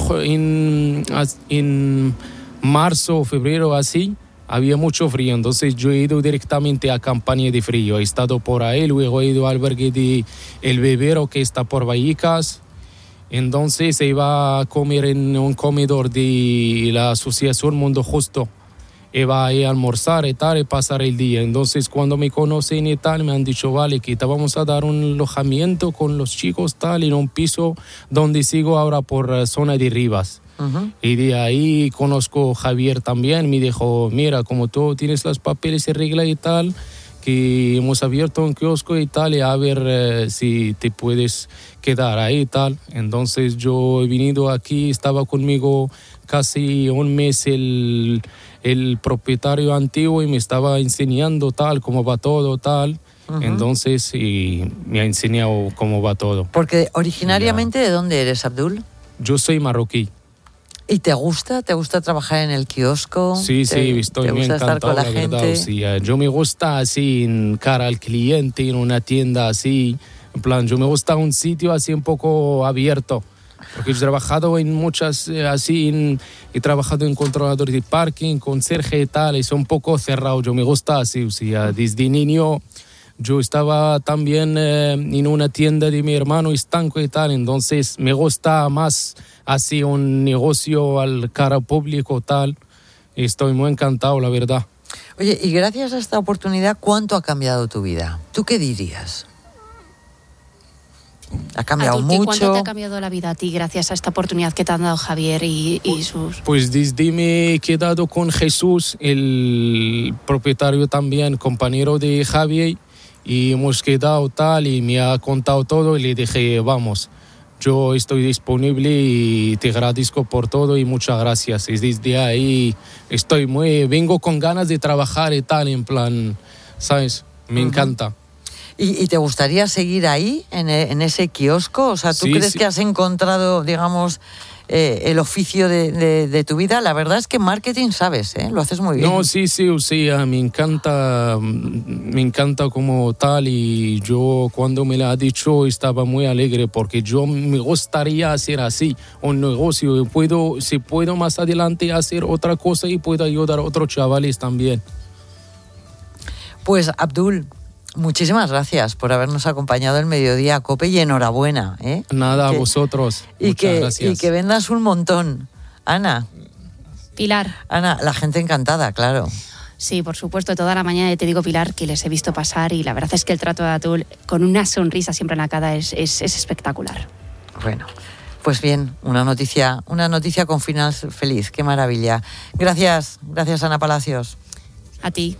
marzo o febrero así. Había mucho frío, entonces yo he ido directamente a campaña de frío. He estado por ahí, luego he ido al albergue de El Vivero, que está por Vallecas. Entonces iba a comer en un comedor de la Asociación Mundo Justo. Iba a ir a almorzar y tal, y pasar el día. Entonces cuando me conocen y tal, me han dicho, vale, que te vamos a dar un alojamiento con los chicos tal, en un piso donde sigo ahora por zona de Rivas. Y de ahí conozco a Javier también, me dijo, mira, como tú tienes los papeles en regla y tal, que hemos abierto un kiosco y tal, y a ver si te puedes quedar ahí y tal. Entonces yo he venido aquí, estaba conmigo casi un mes el propietario antiguo y me estaba enseñando tal, cómo va todo tal. Entonces y me ha enseñado cómo va todo. Porque originariamente, ¿de dónde eres, Abdul? Yo soy marroquí. ¿Y te gusta? ¿Te gusta trabajar en el kiosco? Sí, estoy muy encantado, la verdad. Sí, yo me gusta así en cara al cliente, en una tienda así. En plan, yo me gusta un sitio así un poco abierto. Porque he trabajado en muchas, he trabajado en controlador de parking, conserje y tal, es un poco cerrado. Yo me gusta así, o sea, desde niño yo estaba también en una tienda de mi hermano estanco y tal, entonces me gusta más así un negocio al cara público tal. Estoy muy encantado, la verdad. Oye, y gracias a esta oportunidad, ¿cuánto ha cambiado tu vida? ¿Tú qué dirías? ¿Ha cambiado mucho? ¿Cuánto te ha cambiado la vida a ti gracias a esta oportunidad que te han dado Javier y sus...? Pues desde me he quedado con Jesús, el propietario también, compañero de Javier, y hemos quedado tal y me ha contado todo y le dije, vamos, yo estoy disponible y te agradezco por todo y muchas gracias. Y desde ahí vengo con ganas de trabajar y tal, en plan, ¿sabes? Me encanta. ¿Y te gustaría seguir ahí, en ese kiosco? O sea, ¿tú crees que has encontrado, digamos, el oficio de tu vida? La verdad es que marketing sabes, lo haces muy bien. No, sí, o sea, me encanta como tal, y yo cuando me lo ha dicho estaba muy alegre porque yo me gustaría hacer así un negocio. Si puedo más adelante hacer otra cosa y puedo ayudar a otros chavales también. Pues Abdul, muchísimas gracias por habernos acompañado el Mediodía COPE y enhorabuena. Nada, a vosotros. Muchas gracias. Y que vendas un montón. Ana. Pilar. Ana, la gente encantada, claro. Sí, por supuesto, toda la mañana te digo, Pilar, que les he visto pasar y la verdad es que el trato de Abdul, con una sonrisa siempre en la cara, es espectacular. Bueno, pues bien, una noticia con final feliz, qué maravilla. Gracias Ana Palacios. A ti.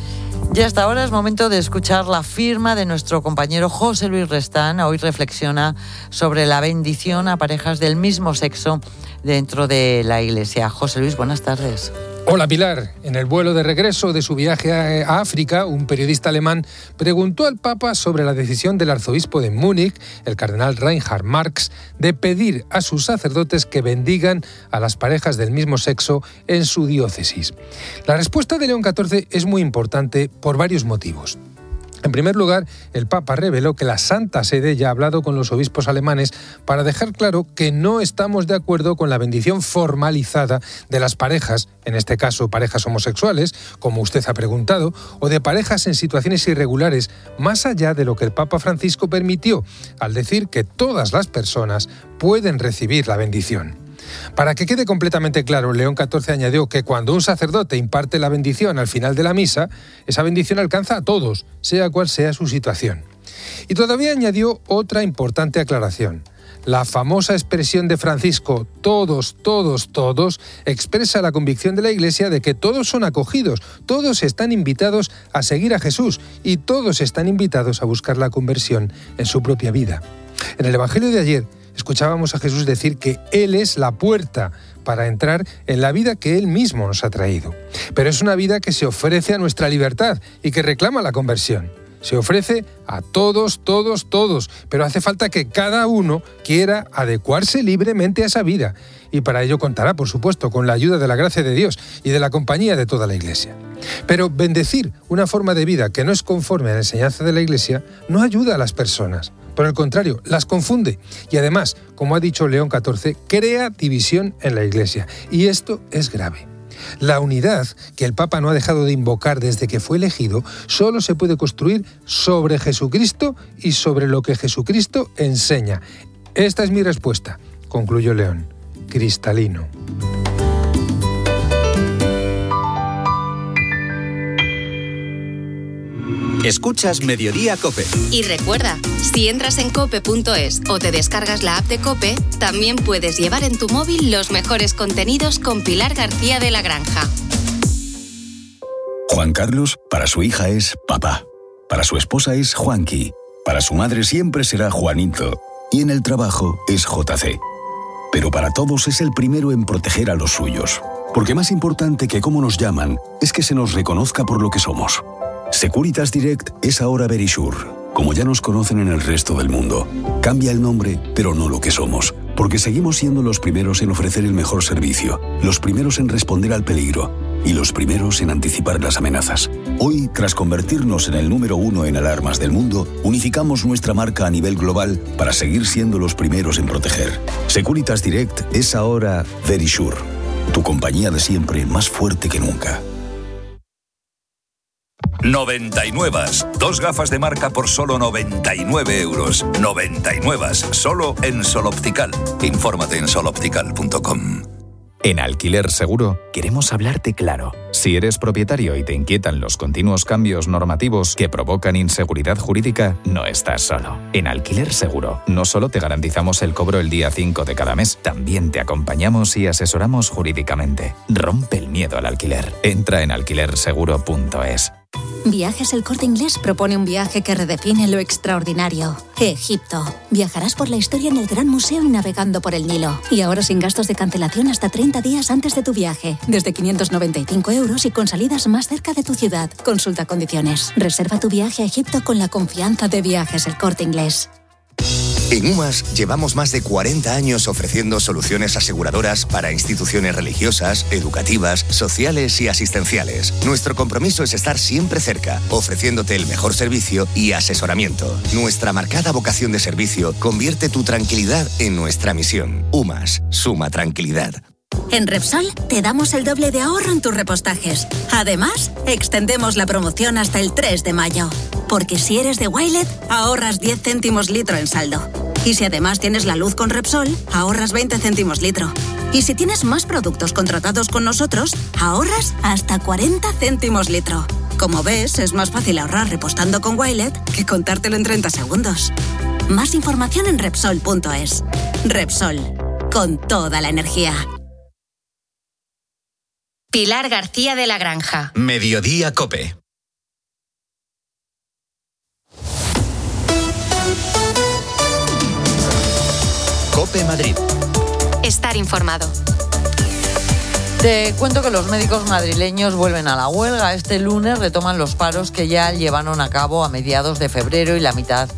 Y hasta ahora es momento de escuchar la firma de nuestro compañero José Luis Restán. Hoy reflexiona sobre la bendición a parejas del mismo sexo dentro de la Iglesia. José Luis, buenas tardes. Hola Pilar, en el vuelo de regreso de su viaje a África, un periodista alemán preguntó al Papa sobre la decisión del arzobispo de Múnich, el cardenal Reinhard Marx, de pedir a sus sacerdotes que bendigan a las parejas del mismo sexo en su diócesis. La respuesta de León XIV es muy importante por varios motivos. En primer lugar, el Papa reveló que la Santa Sede ya ha hablado con los obispos alemanes para dejar claro que no estamos de acuerdo con la bendición formalizada de las parejas, en este caso parejas homosexuales, como usted ha preguntado, o de parejas en situaciones irregulares, más allá de lo que el Papa Francisco permitió, al decir que todas las personas pueden recibir la bendición. Para que quede completamente claro, León XIV añadió que cuando un sacerdote imparte la bendición al final de la misa, esa bendición alcanza a todos, sea cual sea su situación. Y todavía añadió otra importante aclaración. La famosa expresión de Francisco, todos, todos, todos, expresa la convicción de la Iglesia de que todos son acogidos, todos están invitados a seguir a Jesús y todos están invitados a buscar la conversión en su propia vida. En el Evangelio de ayer, escuchábamos a Jesús decir que Él es la puerta para entrar en la vida que Él mismo nos ha traído. Pero es una vida que se ofrece a nuestra libertad y que reclama la conversión. Se ofrece a todos, todos, todos, pero hace falta que cada uno quiera adecuarse libremente a esa vida. Y para ello contará, por supuesto, con la ayuda de la gracia de Dios y de la compañía de toda la Iglesia. Pero bendecir una forma de vida que no es conforme a la enseñanza de la Iglesia no ayuda a las personas. Por el contrario, las confunde y además, como ha dicho León XIV, crea división en la Iglesia. Y esto es grave. La unidad, que el Papa no ha dejado de invocar desde que fue elegido, solo se puede construir sobre Jesucristo y sobre lo que Jesucristo enseña. Esta es mi respuesta, concluyó León. Cristalino. Escuchas Mediodía COPE. Y recuerda, si entras en cope.es o te descargas la app de COPE, también puedes llevar en tu móvil los mejores contenidos con Pilar García de la Granja. Juan Carlos, para su hija es papá. Para su esposa es Juanqui. Para su madre siempre será Juanito. Y en el trabajo es JC. Pero para todos es el primero en proteger a los suyos. Porque más importante que cómo nos llaman es que se nos reconozca por lo que somos. Securitas Direct es ahora Verisure, como ya nos conocen en el resto del mundo. Cambia el nombre, pero no lo que somos, porque seguimos siendo los primeros en ofrecer el mejor servicio, los primeros en responder al peligro y los primeros en anticipar las amenazas. Hoy, tras convertirnos en el número 1 en alarmas del mundo, unificamos nuestra marca a nivel global para seguir siendo los primeros en proteger. Securitas Direct es ahora Verisure, tu compañía de siempre más fuerte que nunca. 99. 2 gafas de marca por solo 99 euros. 99. Solo en Sol Optical. Infórmate en soloptical.com. En Alquiler Seguro queremos hablarte claro. Si eres propietario y te inquietan los continuos cambios normativos que provocan inseguridad jurídica, no estás solo. En Alquiler Seguro no solo te garantizamos el cobro el día 5 de cada mes, también te acompañamos y asesoramos jurídicamente. Rompe el miedo al alquiler. Entra en alquilerseguro.es. Viajes El Corte Inglés propone un viaje que redefine lo extraordinario. Egipto. Viajarás por la historia en el Gran Museo y navegando por el Nilo. Y ahora sin gastos de cancelación hasta 30 días antes de tu viaje. Desde 595 € y con salidas más cerca de tu ciudad. Consulta condiciones. Reserva tu viaje a Egipto con la confianza de Viajes El Corte Inglés. En UMAS llevamos más de 40 años ofreciendo soluciones aseguradoras para instituciones religiosas, educativas, sociales y asistenciales. Nuestro compromiso es estar siempre cerca, ofreciéndote el mejor servicio y asesoramiento. Nuestra marcada vocación de servicio convierte tu tranquilidad en nuestra misión. UMAS, suma tranquilidad. En Repsol te damos el doble de ahorro en tus repostajes. Además, extendemos la promoción hasta el 3 de mayo. Porque si eres de Wilet, ahorras 10 céntimos litro en saldo. Y si además tienes la luz con Repsol, ahorras 20 céntimos litro. Y si tienes más productos contratados con nosotros, ahorras hasta 40 céntimos litro. Como ves, es más fácil ahorrar repostando con Wilet que contártelo en 30 segundos. Más información en Repsol.es. Repsol, con toda la energía. Pilar García de la Granja. Mediodía COPE. COPE Madrid. Estar informado. Te cuento que los médicos madrileños vuelven a la huelga. Este lunes retoman los paros que ya llevaron a cabo a mediados de febrero y a mitad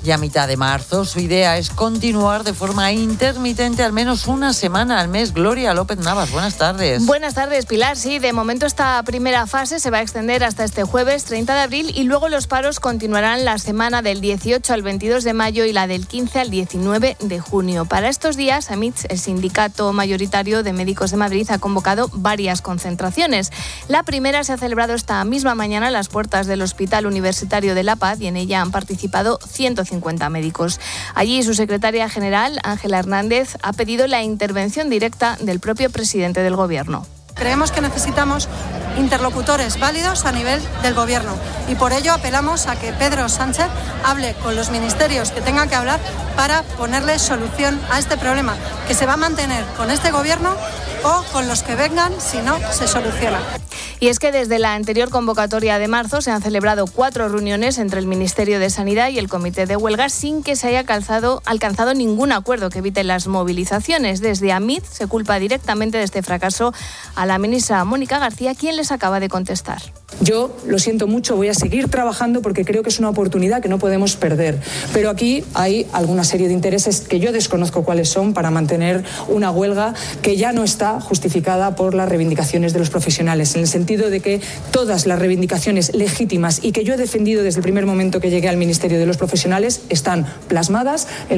de marzo. Su idea es continuar de forma intermitente al menos una semana al mes. Gloria López Navas, buenas tardes. Buenas tardes, Pilar. Sí, de momento esta primera fase se va a extender hasta este jueves 30 de abril y luego los paros continuarán la semana del 18 al 22 de mayo y la del 15 al 19 de junio. Para estos días, AMITS, el sindicato mayoritario de médicos de Madrid, ha convocado varias concentraciones. La primera se ha celebrado esta misma mañana a las puertas del Hospital Universitario de La Paz y en ella han participado 150 médicos. Allí su secretaria general, Ángela Hernández, ha pedido la intervención directa del propio presidente del Gobierno. Creemos que necesitamos interlocutores válidos a nivel del Gobierno y por ello apelamos a que Pedro Sánchez hable con los ministerios que tengan que hablar para ponerle solución a este problema, que se va a mantener con este Gobierno o con los que vengan si no se soluciona. Y es que desde la anterior convocatoria de marzo se han celebrado 4 reuniones entre el Ministerio de Sanidad y el Comité de Huelga sin que se haya alcanzado ningún acuerdo que evite las movilizaciones. Desde AMIT se culpa directamente de este fracaso a la ministra Mónica García, quien les acaba de contestar. Yo lo siento mucho, voy a seguir trabajando porque creo que es una oportunidad que no podemos perder. Pero aquí hay alguna serie de intereses que yo desconozco cuáles son para mantener una huelga que ya no está justificada por las reivindicaciones de los profesionales, en el sentido de que todas las reivindicaciones legítimas y que yo he defendido desde el primer momento que llegué al Ministerio de los Profesionales están plasmadas en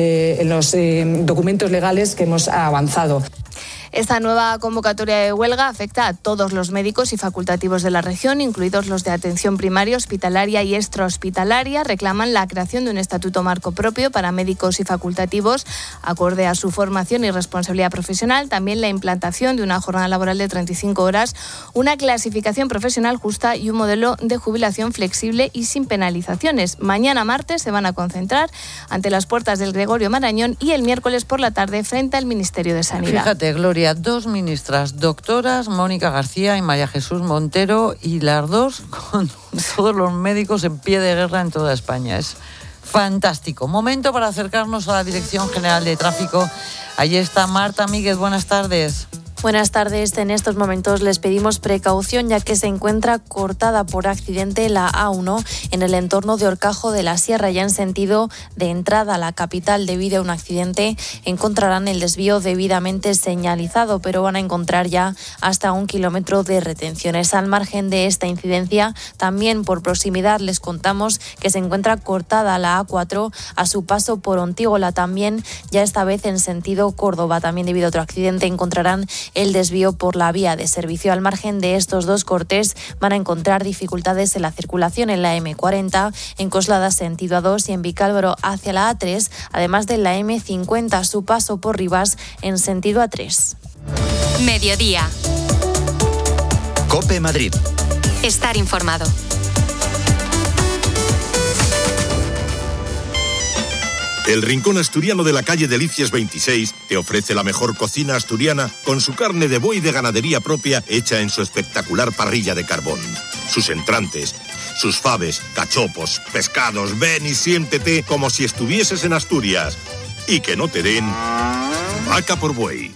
los documentos legales que hemos avanzado. Esta nueva convocatoria de huelga afecta a todos los médicos y facultativos de la región, incluidos los de atención primaria, hospitalaria y extrahospitalaria. Reclaman la creación de un estatuto marco propio para médicos y facultativos, acorde a su formación y responsabilidad profesional. También la implantación de una jornada laboral de 35 horas, una clasificación profesional justa y un modelo de jubilación flexible y sin penalizaciones. Mañana martes se van a concentrar ante las puertas del Gregorio Marañón y el miércoles por la tarde frente al Ministerio de Sanidad. Fíjate, Gloria, 2 ministras doctoras, Mónica García y María Jesús Montero, y las dos con todos los médicos en pie de guerra en toda España. Es fantástico. Momento para acercarnos a la Dirección General de Tráfico. Allí está Marta Míguez, buenas tardes. Buenas tardes. En estos momentos les pedimos precaución ya que se encuentra cortada por accidente la A1 en el entorno de Horcajo de la Sierra. Ya en sentido de entrada a la capital debido a un accidente encontrarán el desvío debidamente señalizado, pero van a encontrar ya hasta 1 kilómetro de retenciones. Al margen de esta incidencia, también por proximidad les contamos que se encuentra cortada la A4 a su paso por Ontígola, también ya esta vez en sentido Córdoba. También debido a otro accidente encontrarán el desvío por la vía de servicio. Al margen de estos 2 cortes van a encontrar dificultades en la circulación en la M40, en Coslada sentido A2 y en Vicálvaro hacia la A3, además de la M50 a su paso por Rivas en sentido A3. Mediodía. COPE Madrid. Estar informado. El Rincón Asturiano de la calle Delicias 26 te ofrece la mejor cocina asturiana con su carne de buey de ganadería propia hecha en su espectacular parrilla de carbón. Sus entrantes, sus faves, cachopos, pescados. Ven y siéntete como si estuvieses en Asturias. Y que no te den vaca por buey.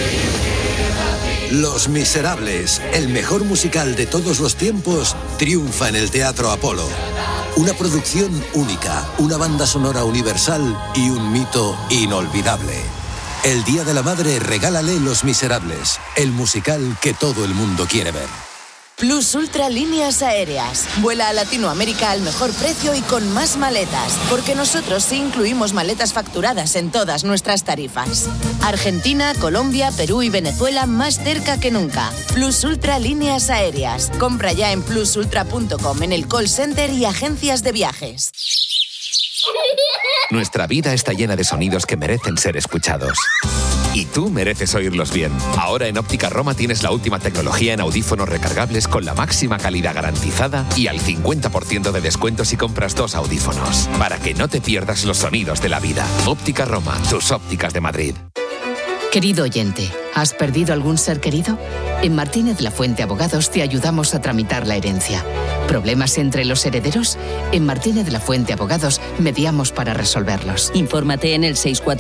Los Miserables, el mejor musical de todos los tiempos, triunfa en el Teatro Apolo. Una producción única, una banda sonora universal y un mito inolvidable. El Día de la Madre, regálale Los Miserables, el musical que todo el mundo quiere ver. Plus Ultra Líneas Aéreas. Vuela a Latinoamérica al mejor precio y con más maletas, porque nosotros sí incluimos maletas facturadas en todas nuestras tarifas. Argentina, Colombia, Perú y Venezuela más cerca que nunca. Plus Ultra Líneas Aéreas. Compra ya en plusultra.com, en el call center y agencias de viajes. Nuestra vida está llena de sonidos que merecen ser escuchados. Y tú mereces oírlos bien. Ahora en Óptica Roma tienes la última tecnología en audífonos recargables con la máxima calidad garantizada y al 50% de descuento si compras 2 audífonos. Para que no te pierdas los sonidos de la vida. Óptica Roma, tus ópticas de Madrid. Querido oyente, ¿has perdido algún ser querido? En Martínez La Fuente Abogados te ayudamos a tramitar la herencia. ¿Problemas entre los herederos? En Martínez La Fuente Abogados mediamos para resolverlos. Infórmate en el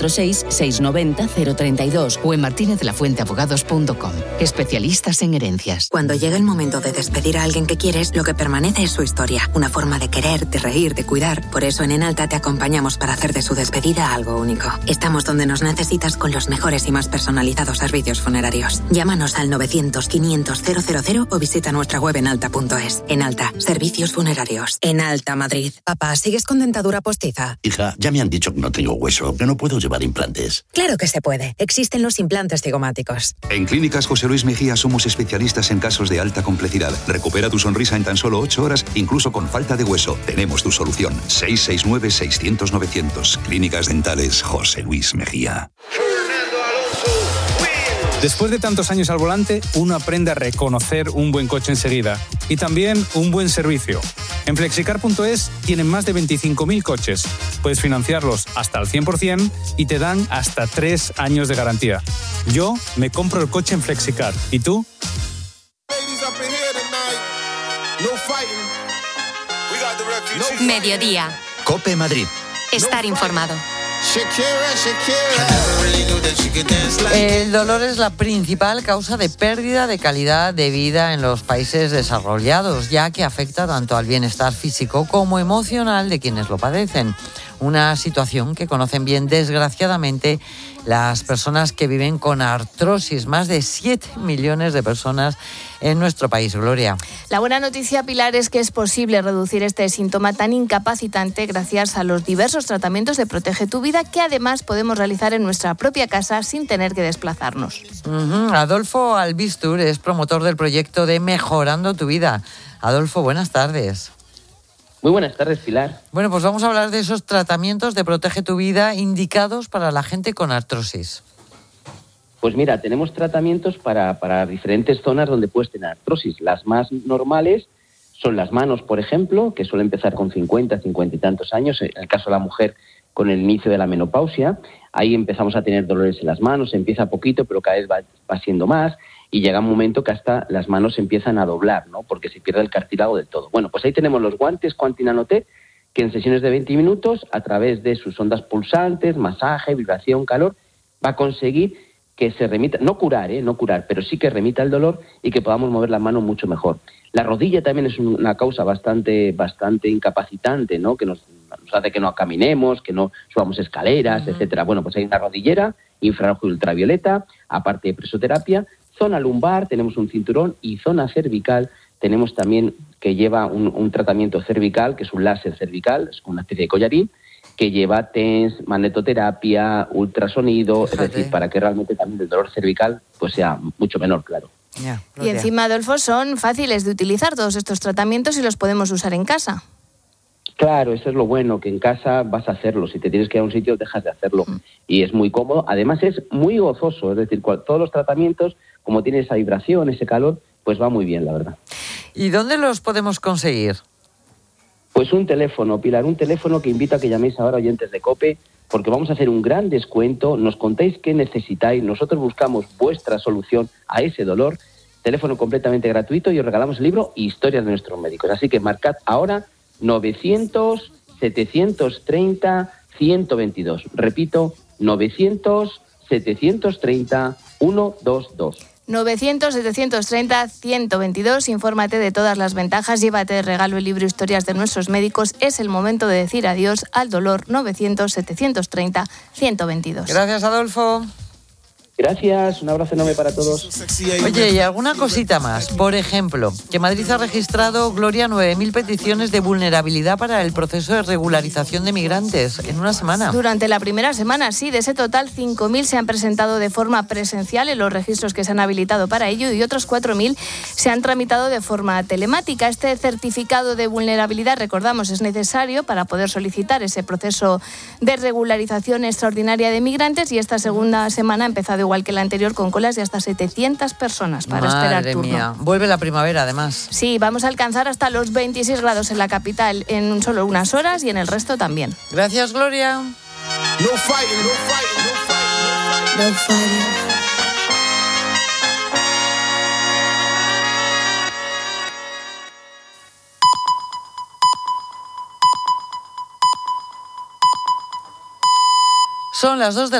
646-690-032 o en martinezlafuenteabogados.com. Especialistas en herencias. Cuando llega el momento de despedir a alguien que quieres, lo que permanece es su historia. Una forma de querer, de reír, de cuidar. Por eso en Enalta te acompañamos para hacer de su despedida algo único. Estamos donde nos necesitas con los mejores y más personalizados servicios funerarios. Llámanos al 900-500-000 o visita nuestra web enalta.es. Enalta, servicios funerarios. Enalta, Madrid. Papá, ¿sigues con dentadura postiza? Hija, ya me han dicho que no tengo hueso, que no puedo llevar implantes. Claro que se puede. Existen los implantes cigomáticos. En Clínicas José Luis Mejía somos especialistas en casos de alta complejidad. Recupera tu sonrisa en tan solo 8 horas, incluso con falta de hueso. Tenemos tu solución. 669-600-900. Clínicas Dentales José Luis Mejía. Después de tantos años al volante, uno aprende a reconocer un buen coche enseguida y también un buen servicio. En Flexicar.es tienen más de 25.000 coches. Puedes financiarlos hasta al 100% y te dan hasta 3 años de garantía. Yo me compro el coche en Flexicar. ¿Y tú? Mediodía. COPE Madrid. Estar informado. El dolor es la principal causa de pérdida de calidad de vida en los países desarrollados, ya que afecta tanto al bienestar físico como emocional de quienes lo padecen. Una situación que conocen bien, desgraciadamente, las personas que viven con artrosis. Más de 7 millones de personas en nuestro país. Gloria. La buena noticia, Pilar, es que es posible reducir este síntoma tan incapacitante gracias a los diversos tratamientos de Protege tu Vida que además podemos realizar en nuestra propia casa sin tener que desplazarnos. Adolfo Albistur es promotor del proyecto de Mejorando tu Vida. Adolfo, buenas tardes. Muy buenas tardes, Pilar. Bueno, pues vamos a hablar de esos tratamientos de Protege tu Vida indicados para la gente con artrosis. Pues mira, tenemos tratamientos para diferentes zonas donde puedes tener artrosis. Las más normales son las manos, por ejemplo, que suele empezar con 50 y tantos años. En el caso de la mujer, con el inicio de la menopausia, ahí empezamos a tener dolores en las manos. Empieza poquito, pero cada vez va siendo más. Y llega un momento que hasta las manos se empiezan a doblar, ¿no? Porque se pierde el cartílago del todo. Bueno, pues ahí tenemos los guantes Quanti Nano-T, que en sesiones de 20 minutos, a través de sus ondas pulsantes, masaje, vibración, calor, va a conseguir que se remita, no curar, pero sí que remita el dolor y que podamos mover la mano mucho mejor. La rodilla también es una causa bastante incapacitante, ¿no? Que nos hace que no caminemos, que no subamos escaleras, etcétera. Bueno, pues hay una rodillera, infrarrojo y ultravioleta, aparte de presoterapia. Zona lumbar, tenemos un cinturón, y zona cervical, tenemos también que lleva un tratamiento cervical, que es un láser cervical, es una especie de collarín, que lleva TENS, magnetoterapia, ultrasonido, es decir, para que realmente también el dolor cervical pues sea mucho menor, claro. Y encima, Adolfo, son fáciles de utilizar todos estos tratamientos y los podemos usar en casa. Claro, eso es lo bueno, que en casa vas a hacerlo. Si te tienes que ir a un sitio, dejas de hacerlo. Y es muy cómodo. Además, es muy gozoso. Es decir, todos los tratamientos, como tiene esa vibración, ese calor, pues va muy bien, la verdad. ¿Y dónde los podemos conseguir? Pues un teléfono, Pilar, un teléfono que invito a que llaméis ahora, oyentes de COPE, porque vamos a hacer un gran descuento. Nos contáis qué necesitáis. Nosotros buscamos vuestra solución a ese dolor. teléfono completamente gratuito y os regalamos el libro Historias de nuestros médicos. Así que marcad ahora 900-730-122. Repito, 900-730-122. 900-730-122. Infórmate de todas las ventajas. Llévate de regalo el libro Historias de nuestros médicos. Es el momento de decir adiós al dolor. 900-730-122. Gracias, Adolfo. Gracias, un abrazo enorme para todos. Oye, y alguna cosita más. Por ejemplo, que Madrid ha registrado, Gloria, 9.000 peticiones de vulnerabilidad para el proceso de regularización de migrantes en una semana. Durante la primera semana, sí. De ese total, 5.000 se han presentado de forma presencial en los registros que se han habilitado para ello y otros 4.000 se han tramitado de forma telemática. Este certificado de vulnerabilidad, recordamos, es necesario para poder solicitar ese proceso de regularización extraordinaria de migrantes, y esta segunda semana ha empezado igual que la anterior, con colas de hasta 700 personas para esperar turno. Madre mía, vuelve la primavera además. Sí, vamos a alcanzar hasta los 26 grados en la capital en solo unas horas y en el resto también. Gracias, Gloria. No fighting, no fighting, no fighting, no fighting. Son las 2 de la